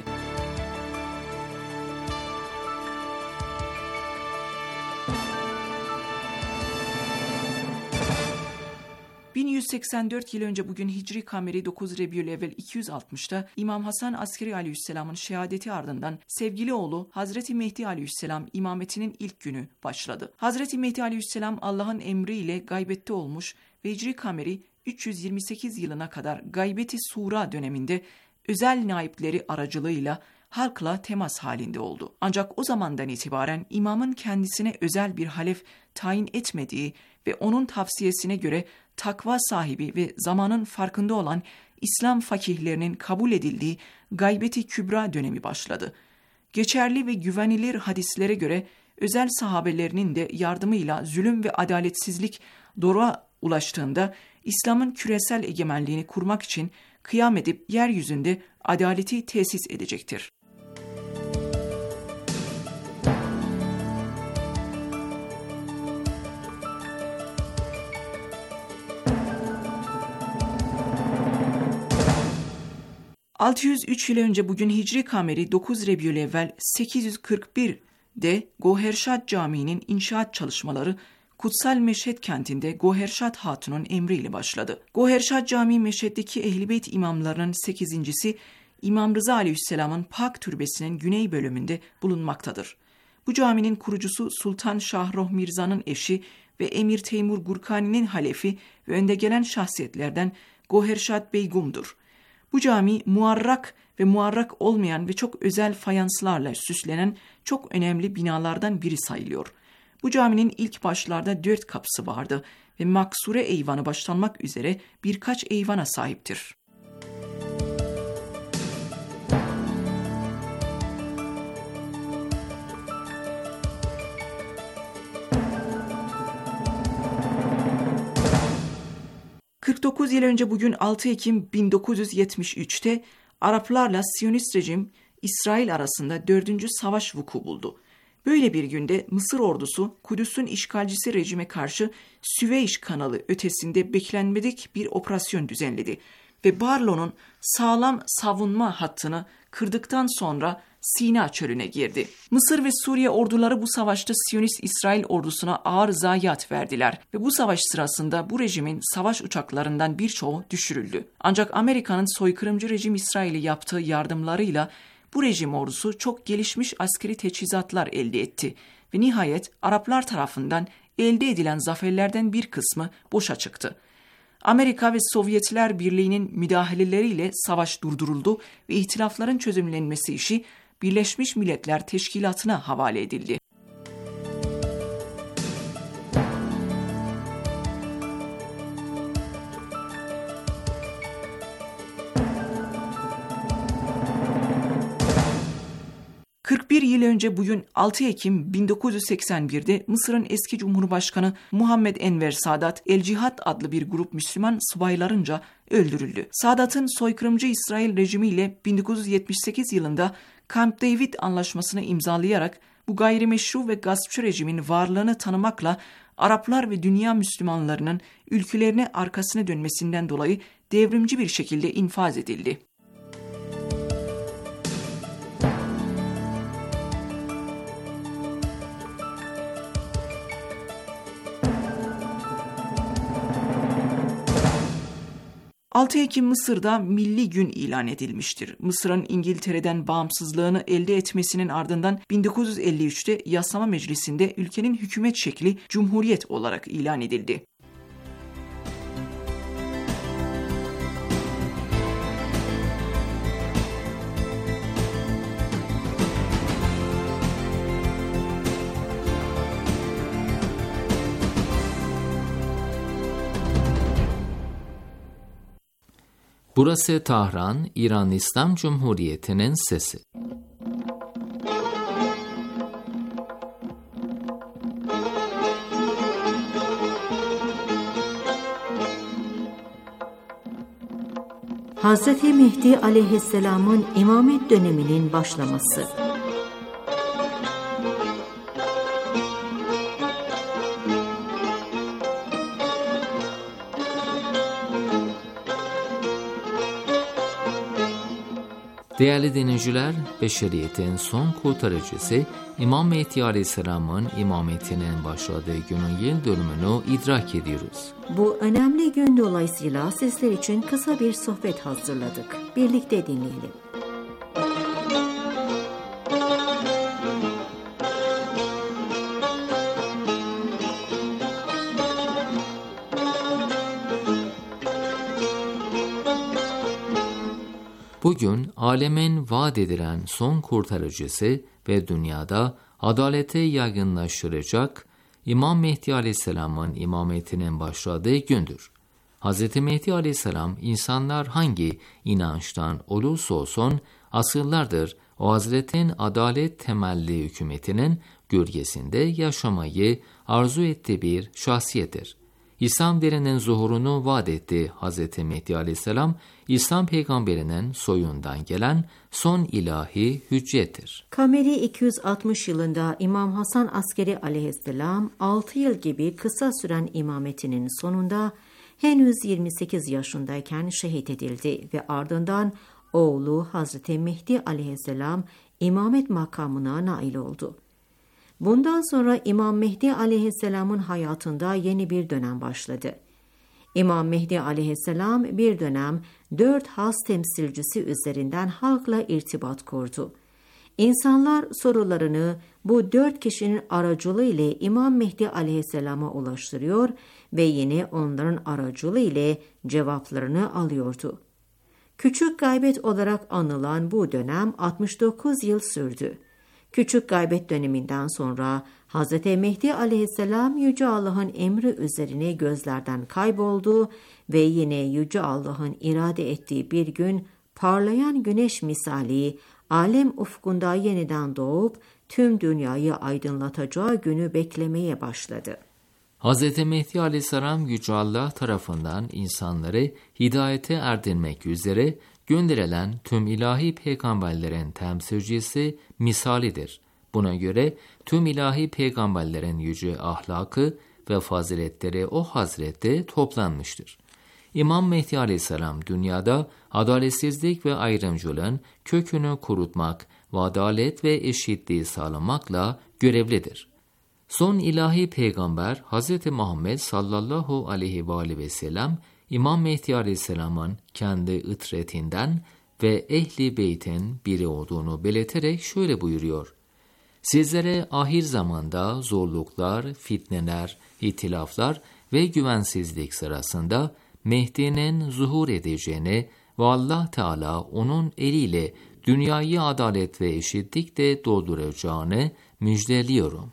1184 yıl önce bugün Hicri Kameri 9 Rebiülevvel 260'ta İmam Hasan Askeri Aleyhisselam'ın şehadeti ardından sevgili oğlu Hazreti Mehdi Aleyhisselam imametinin ilk günü başladı. Hazreti Mehdi Aleyhisselam Allah'ın emriyle gaybette olmuş ve Hicri Kameri 328 yılına kadar gaybeti sura döneminde özel naipleri aracılığıyla halkla temas halinde oldu. Ancak o zamandan itibaren imamın kendisine özel bir halef tayin etmediği ve onun tavsiyesine göre takva sahibi ve zamanın farkında olan İslam fakihlerinin kabul edildiği gaybeti kübra dönemi başladı. Geçerli ve güvenilir hadislere göre özel sahabelerinin de yardımıyla zulüm ve adaletsizlik doruğa ulaştığında İslam'ın küresel egemenliğini kurmak için kıyam edip yeryüzünde adaleti tesis edecektir. ...603 yıl önce bugün Hicri Kameri 9 Rebiülevvel 841'de Goherşat Camii'nin inşaat çalışmaları Kutsal Meşhed kentinde Goherşat Hatun'un emriyle başladı. Goherşat Camii Meşhed'deki Ehl-i imamlarının 8.'si İmam Rıza Aleyhisselam'ın Pak Türbesi'nin güney bölümünde bulunmaktadır. Bu caminin kurucusu Sultan Şahroh Mirza'nın eşi ve Emir Teymur Gurkani'nin halefi ve önde gelen şahsiyetlerden Goherşat Beygum'dur. Bu cami muarrak ve muarrak olmayan ve çok özel fayanslarla süslenen çok önemli binalardan biri sayılıyor. Bu caminin ilk başlarda 4 kapısı vardı ve Maksure Eyvanı başlanmak üzere birkaç eyvana sahiptir. ...49 yıl önce bugün 6 Ekim 1973'te Araplarla Siyonist rejim İsrail arasında 4. savaş vuku buldu. Böyle bir günde Mısır ordusu Kudüs'ün işgalcisi rejime karşı Süveyş kanalı ötesinde beklenmedik bir operasyon düzenledi ve Barlo'nun sağlam savunma hattını kırdıktan sonra Sina çölüne girdi. Mısır ve Suriye orduları bu savaşta Siyonist İsrail ordusuna ağır zayiat verdiler ve bu savaş sırasında bu rejimin savaş uçaklarından birçoğu düşürüldü. Ancak Amerika'nın soykırımcı rejim İsrail'e yaptığı yardımlarıyla bu rejim ordusu çok gelişmiş askeri teçhizatlar elde etti ve nihayet Araplar tarafından elde edilen zaferlerden bir kısmı boşa çıktı. Amerika ve Sovyetler Birliği'nin müdahaleleriyle savaş durduruldu ve ihtilafların çözümlenmesi işi Birleşmiş Milletler Teşkilatı'na havale edildi. 101 yıl önce bugün 6 Ekim 1981'de Mısır'ın eski Cumhurbaşkanı Muhammed Enver Sadat, El Cihad adlı bir grup Müslüman subaylarınca öldürüldü. Sadat'ın soykırımcı İsrail rejimiyle 1978 yılında Camp David anlaşmasını imzalayarak bu gayrimeşru ve gaspçı rejimin varlığını tanımakla Araplar ve dünya Müslümanlarının ülkelerine arkasına dönmesinden dolayı devrimci bir şekilde infaz edildi. ...6 Ekim Mısır'da Milli Gün ilan edilmiştir. Mısır'ın İngiltere'den bağımsızlığını elde etmesinin ardından 1953'te Yasama Meclisi'nde ülkenin hükümet şekli Cumhuriyet olarak ilan edildi. Burası Tahran, İran İslam Cumhuriyeti'nin sesi. Hazreti Mehdi aleyhisselamın imamet döneminin başlaması. Değerli dinleyiciler, beşeriyetin son kurtarıcısı İmam Mehdi Aleyhisselam'ın imametinin başladığı günün yıl dönümünü idrak ediyoruz. Bu önemli gün dolayısıyla sizler için kısa bir sohbet hazırladık. Birlikte dinleyelim. Bugün alemin vaat edilen son kurtarıcısı ve dünyada adaleti yaygınlaştıracak İmam Mehdi Aleyhisselam'ın imametinin başladığı gündür. Hz. Mehdi Aleyhisselam insanlar hangi inançtan olursa olsun asırlardır o Hazretin adalet temelli hükümetinin gölgesinde yaşamayı arzu ettiği bir şahsiyettir. İslam dininin zuhurunu vaat etti Hz. Mehdi Aleyhisselam, İslam peygamberinin soyundan gelen son ilahi hüccettir. Kameri 260 yılında İmam Hasan Askeri Aleyhisselam 6 yıl gibi kısa süren imametinin sonunda henüz 28 yaşındayken şehit edildi ve ardından oğlu Hz. Mehdi Aleyhisselam imamet makamına nail oldu. Bundan sonra İmam Mehdi Aleyhisselam'ın hayatında yeni bir dönem başladı. İmam Mehdi Aleyhisselam bir dönem 4 has temsilcisi üzerinden halkla irtibat kurdu. İnsanlar sorularını bu 4 kişinin aracılığı ile İmam Mehdi Aleyhisselam'a ulaştırıyor ve yine onların aracılığı ile cevaplarını alıyordu. Küçük gaybet olarak anılan bu dönem 69 yıl sürdü. Küçük gaybet döneminden sonra Hz. Mehdi Aleyhisselam Yüce Allah'ın emri üzerine gözlerden kayboldu ve yine Yüce Allah'ın irade ettiği bir gün parlayan güneş misali alem ufkunda yeniden doğup tüm dünyayı aydınlatacağı günü beklemeye başladı. Hz. Mehdi Aleyhisselam Yüce Allah tarafından insanları hidayete erdirmek üzere gönderilen tüm ilahi peygamberlerin temsilcisi misalidir. Buna göre tüm ilahi peygamberlerin yüce ahlakı ve faziletleri o hazrette toplanmıştır. İmam Mehdi Aleyhisselam dünyada adaletsizlik ve ayrımcılığın kökünü kurutmak ve adalet ve eşitliği sağlamakla görevlidir. Son ilahi peygamber Hz. Muhammed sallallahu aleyhi ve sellem İmam Mehdi Aleyhisselam'ın kendi ıtretinden ve ehli beytin biri olduğunu belirterek şöyle buyuruyor: Sizlere ahir zamanda zorluklar, fitneler, ihtilaflar ve güvensizlik sırasında Mehdi'nin zuhur edeceğini ve Allah Teala onun eliyle dünyayı adalet ve eşitlikle dolduracağını müjdeliyorum.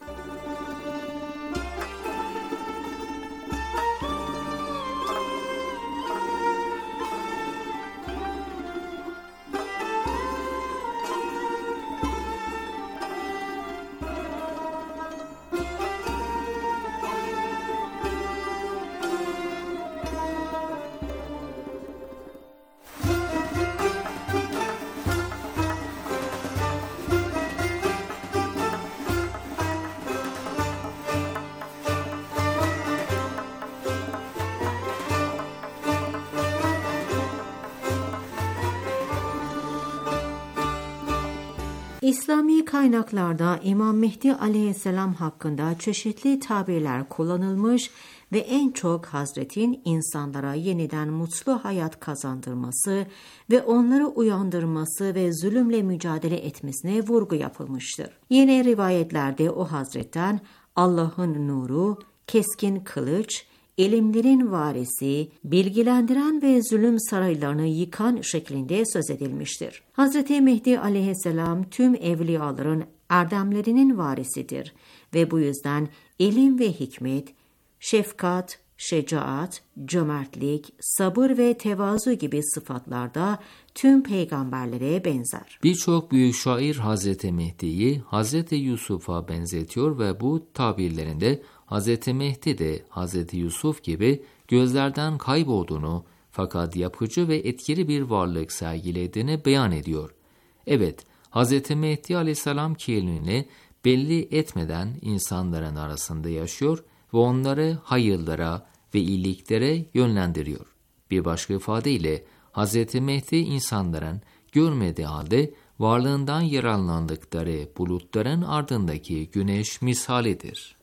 İslami kaynaklarda İmam Mehdi aleyhisselam hakkında çeşitli tabirler kullanılmış ve en çok Hazret'in insanlara yeniden mutlu hayat kazandırması ve onları uyandırması ve zulümle mücadele etmesine vurgu yapılmıştır. Yine rivayetlerde o Hazret'ten Allah'ın nuru, keskin kılıç, ilimlerin varisi, bilgilendiren ve zulüm saraylarını yıkan şeklinde söz edilmiştir. Hz. Mehdi aleyhisselam tüm evliyaların erdemlerinin varisidir ve bu yüzden ilim ve hikmet, şefkat, şecaat, cömertlik, sabır ve tevazu gibi sıfatlarda tüm peygamberlere benzer. Birçok büyük şair Hz. Mehdi'yi Hz. Yusuf'a benzetiyor ve bu tabirlerinde Hz. Mehdi de Hz. Yusuf gibi gözlerden kaybolduğunu fakat yapıcı ve etkili bir varlık sergilediğini beyan ediyor. Evet, Hz. Mehdi aleyhisselam kimliğini belli etmeden insanların arasında yaşıyor ve onları hayırlara ve iyiliklere yönlendiriyor. Bir başka ifadeyle Hz. Mehdi insanların görmediği halde varlığından yararlandıkları bulutların ardındaki güneş misalidir.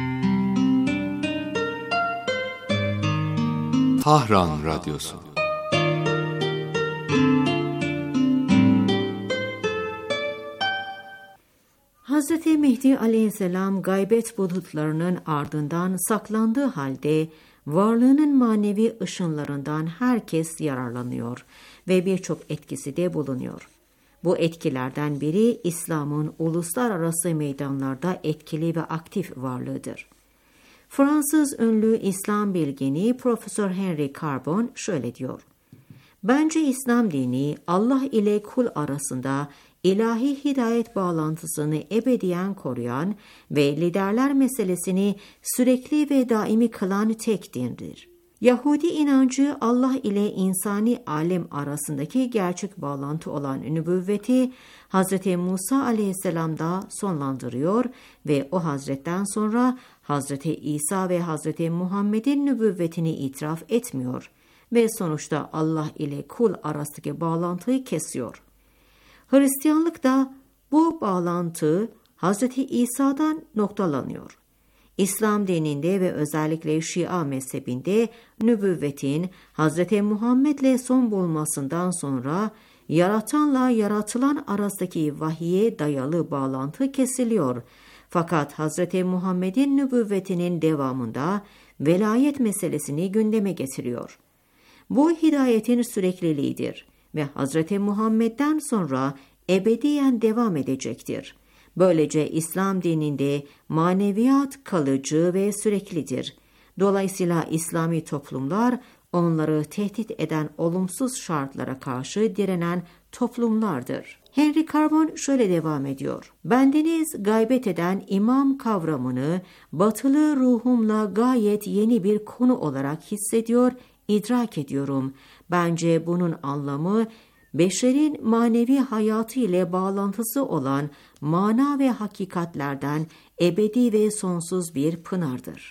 Tahran Radyosu. Hz. Mehdi aleyhisselam gaybet bulutlarının ardından saklandığı halde varlığının manevi ışınlarından herkes yararlanıyor ve birçok etkisi de bulunuyor. Bu etkilerden biri İslam'ın uluslararası meydanlarda etkili ve aktif varlığıdır. Fransız ünlü İslam bilgini Profesör Henry Carbon şöyle diyor: "Bence İslam dini Allah ile kul arasında ilahi hidayet bağlantısını ebediyen koruyan ve liderler meselesini sürekli ve daimi kılan tek dindir. Yahudi inancı Allah ile insani alem arasındaki gerçek bağlantı olan nübüvveti Hz. Musa aleyhisselam'da sonlandırıyor ve o hazretten sonra Hz. İsa ve Hz. Muhammed'in nübüvvetini itiraf etmiyor ve sonuçta Allah ile kul arasındaki bağlantıyı kesiyor. Hristiyanlıkta bu bağlantı Hz. İsa'dan noktalanıyor. İslam dininde ve özellikle Şia mezhebinde nübüvvetin Hz. Muhammed'le son bulmasından sonra yaratanla yaratılan arasındaki vahiye dayalı bağlantı kesiliyor. Fakat Hz. Muhammed'in nübüvvetinin devamında velayet meselesini gündeme getiriyor. Bu hidayetin sürekliliğidir ve Hz. Muhammed'den sonra ebediyen devam edecektir. Böylece İslam dininde maneviyat kalıcı ve süreklidir. Dolayısıyla İslami toplumlar onları tehdit eden olumsuz şartlara karşı direnen toplumlardır. Henry Carbon şöyle devam ediyor: "Bendeniz gaybet eden imam kavramını batılı ruhumla gayet yeni bir konu olarak hissediyor, idrak ediyorum. Bence bunun anlamı beşerin manevi hayatı ile bağlantısı olan mana ve hakikatlerden ebedi ve sonsuz bir pınardır."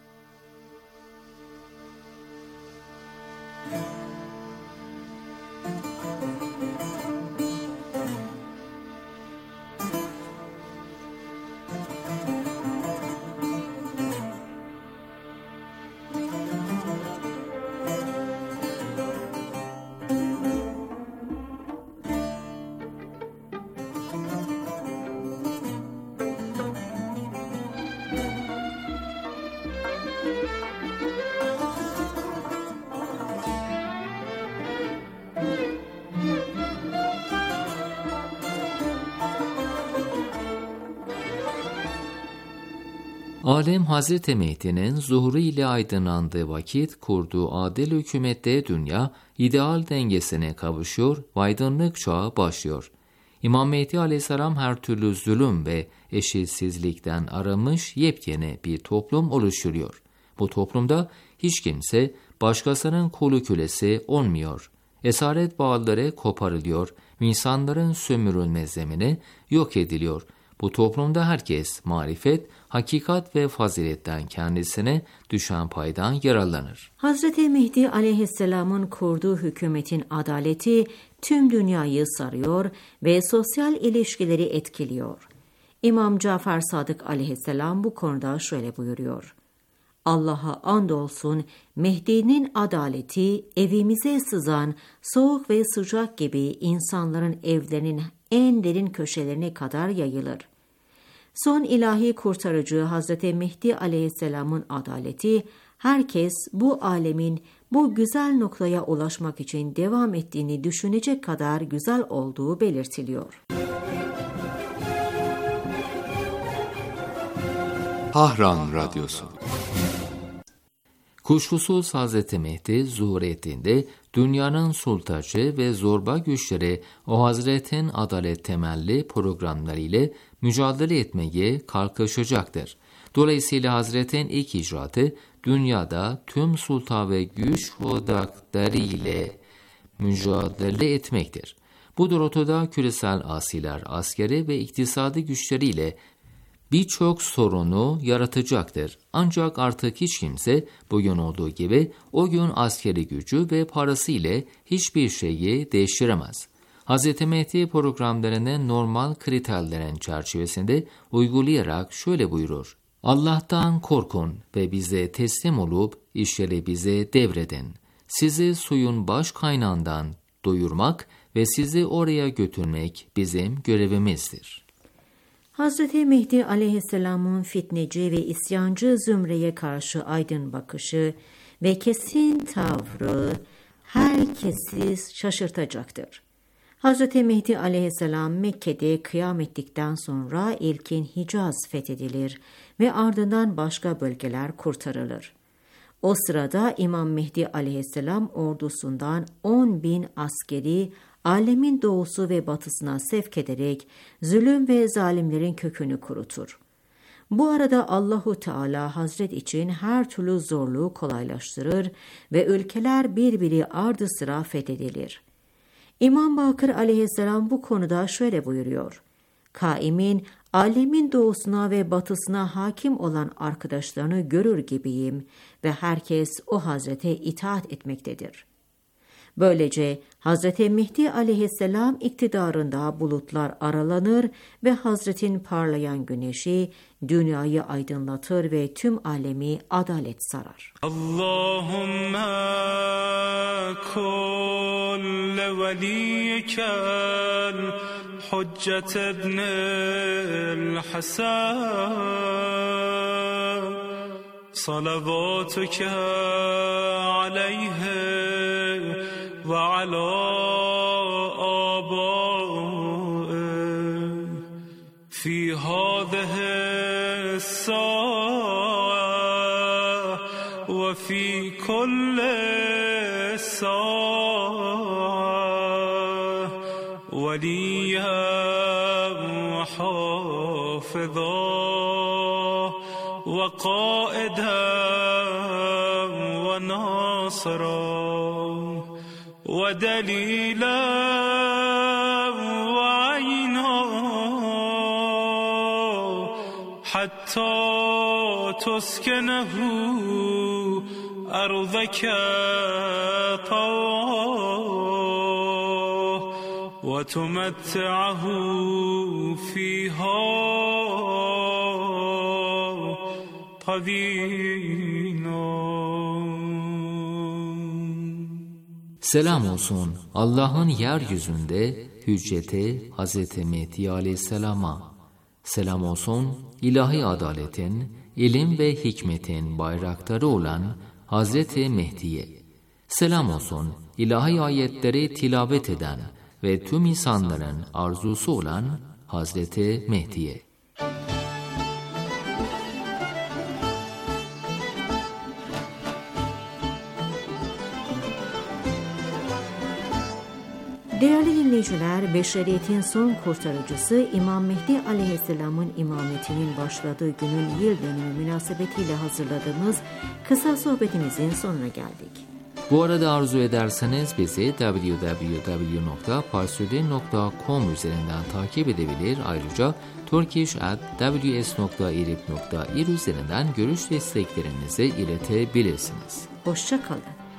Alem Hazreti Mehdi'nin zuhuru ile aydınlandığı vakit kurduğu adil hükümette dünya ideal dengesine kavuşuyor ve aydınlık çağı başlıyor. İmam Mehdi aleyhisselam her türlü zulüm ve eşitsizlikten arınmış yepyeni bir toplum oluşturuyor. Bu toplumda hiç kimse başkasının kulu kölesi olmuyor. Esaret bağları koparılıyor ve insanların sömürülme zemini yok ediliyor. Bu toplumda herkes marifet, hakikat ve faziletten kendisine düşen paydan yararlanır. Hazreti Mehdi aleyhisselamın kurduğu hükümetin adaleti tüm dünyayı sarıyor ve sosyal ilişkileri etkiliyor. İmam Cafer Sadık aleyhisselam bu konuda şöyle buyuruyor: Allah'a andolsun Mehdi'nin adaleti evimize sızan soğuk ve sıcak gibi insanların evlerinin en derin köşelerine kadar yayılır. Son ilahi kurtarıcı Hazreti Mehdi aleyhisselamın adaleti, herkes bu alemin bu güzel noktaya ulaşmak için devam ettiğini düşünecek kadar güzel olduğu belirtiliyor. Tahran Radyosu. Kuşkusuz Hz. Mehdi zuhur ettiğinde dünyanın sultacı ve zorba güçleri o Hazret'in adalet temelli programları ile mücadele etmeye kalkışacaktır. Dolayısıyla Hazret'in ilk icraatı dünyada tüm sulta ve güç odakları ile mücadele etmektir. Bu doğrultuda küresel asiler askeri ve iktisadi güçleriyle birçok sorunu yaratacaktır. Ancak artık hiç kimse bugün olduğu gibi o gün askeri gücü ve parası ile hiçbir şeyi değiştiremez. Hz. Mehdi programlarını normal kriterlerin çerçevesinde uygulayarak şöyle buyurur: Allah'tan korkun ve bize teslim olup işleri bize devredin. Sizi suyun baş kaynağından doyurmak ve sizi oraya götürmek bizim görevimizdir. Hazreti Mehdi aleyhisselamın fitneci ve isyancı zümreye karşı aydın bakışı ve kesin tavrı herkesi şaşırtacaktır. Hazreti Mehdi aleyhisselam Mekke'de kıyam ettikten sonra ilkin Hicaz fethedilir ve ardından başka bölgeler kurtarılır. O sırada İmam Mehdi aleyhisselam ordusundan 10.000 askeri alemin doğusu ve batısına sevk ederek zulüm ve zalimlerin kökünü kurutur. Bu arada Allahu Teala Hazret için her türlü zorluğu kolaylaştırır ve ülkeler birbiri ardı sıra fethedilir. İmam Bakır aleyhisselam bu konuda şöyle buyuruyor: Kaimin, alemin doğusuna ve batısına hakim olan arkadaşlarını görür gibiyim ve herkes o Hazrete itaat etmektedir. Böylece Hazreti Mehdi aleyhisselam iktidarında bulutlar aralanır ve Hazretin parlayan güneşi dünyayı aydınlatır ve tüm alemi adalet sarar. Allahümme kulle veliykel Hüccet ibnil Hasan Salavatuke aleyhe ve ala abâe fi hâzihi s-sâ'a ve fi kulli s-sâ'a veliyyen ve hâfizan ve qâiden ve nâsiran ودليلا وعينا حتى تسكنه أرضك طوعا وتمتعه فيها طويلا. Selam olsun Allah'ın yeryüzünde hücceti Hz. Mehdi aleyhisselama. Selam olsun ilahi adaletin, ilim ve hikmetin bayraktarı olan Hz. Mehdi'ye. Selam olsun ilahi ayetleri tilavet eden ve tüm insanların arzusu olan Hz. Mehdi'ye. Değerli dinleyiciler, beşeriyetin son kurtarıcısı İmam Mehdi aleyhisselamın imametinin başladığı günün yıl dönümü münasebetiyle hazırladığımız kısa sohbetimizin sonuna geldik. Bu arada arzu ederseniz bizi www.parstoday.com üzerinden takip edebilir. Ayrıca turkish@ws.irib.ir üzerinden görüş ve isteklerinizi iletebilirsiniz. Hoşça kalın.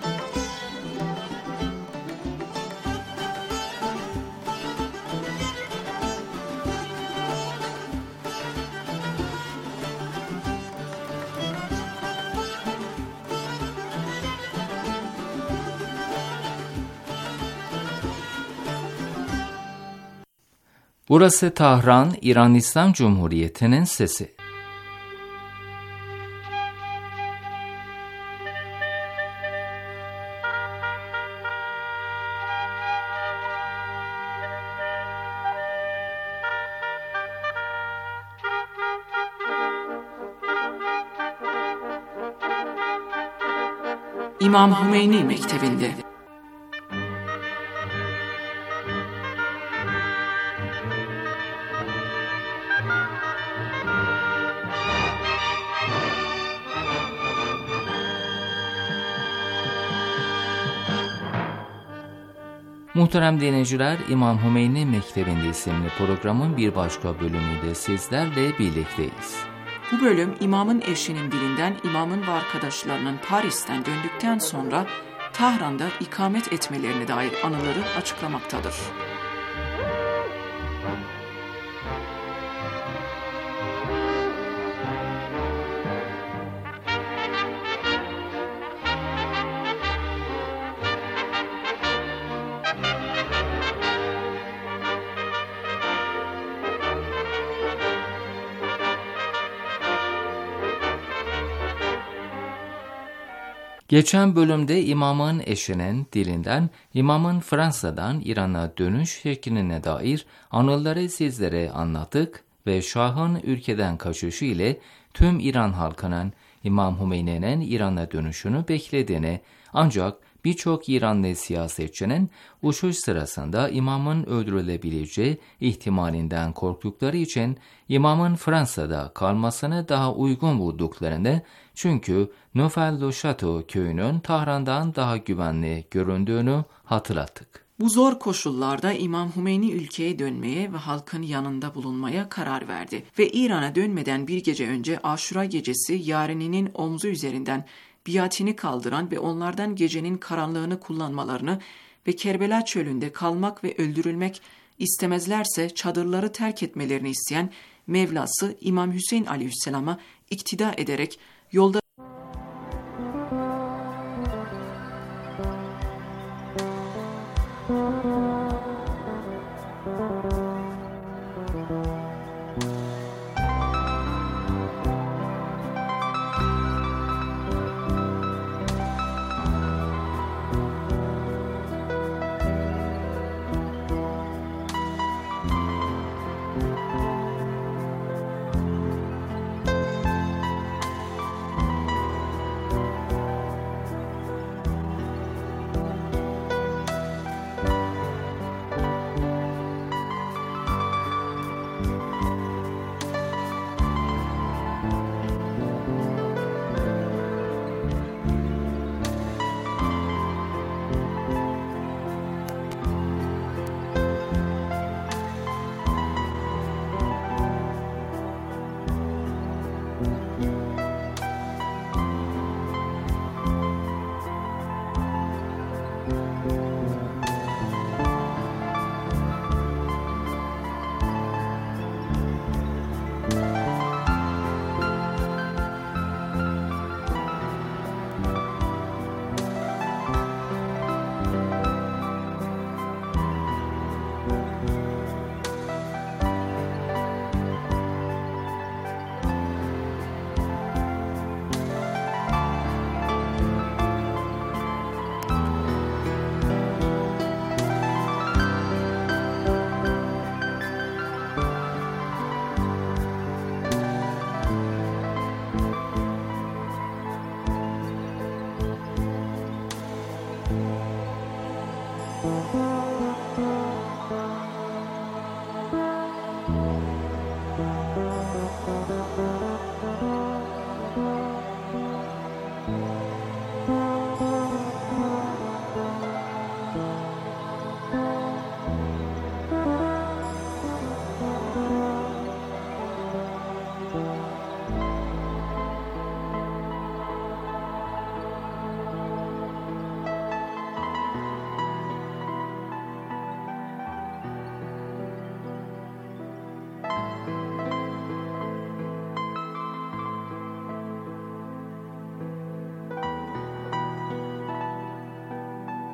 Burası Tahran, İran İslam Cumhuriyeti'nin sesi. İmam Hümeyni Mektebi'nde. Muhterem dinleyiciler, İmam Hümeyni Mektebi'nde isimli programın bir başka bölümünde sizlerle birlikteyiz. Bu bölüm imamın eşinin dilinden imamın ve arkadaşlarının Paris'ten döndükten sonra Tahran'da ikamet etmelerine dair anıları açıklamaktadır. Geçen bölümde imamın eşinin dilinden, imamın Fransa'dan İran'a dönüş şekline dair anıları sizlere anlattık ve Şah'ın ülkeden kaçışı ile tüm İran halkının İmam Hümeyni'nin İran'a dönüşünü beklediğini, ancak birçok İranlı siyasetçinin uçuş sırasında imamın öldürülebileceği ihtimalinden korktukları için imamın Fransa'da kalmasını daha uygun bulduklarını, çünkü Neufel-le-Château köyünün Tahran'dan daha güvenli göründüğünü hatırlattık. Bu zor koşullarda İmam Hümeyni ülkeye dönmeye ve halkın yanında bulunmaya karar verdi ve İran'a dönmeden bir gece önce Aşura gecesi yareninin omzu üzerinden biatini kaldıran ve onlardan gecenin karanlığını kullanmalarını ve Kerbela çölünde kalmak ve öldürülmek istemezlerse çadırları terk etmelerini isteyen Mevlası İmam Hüseyin aleyhisselama iktida ederek yolda Müzik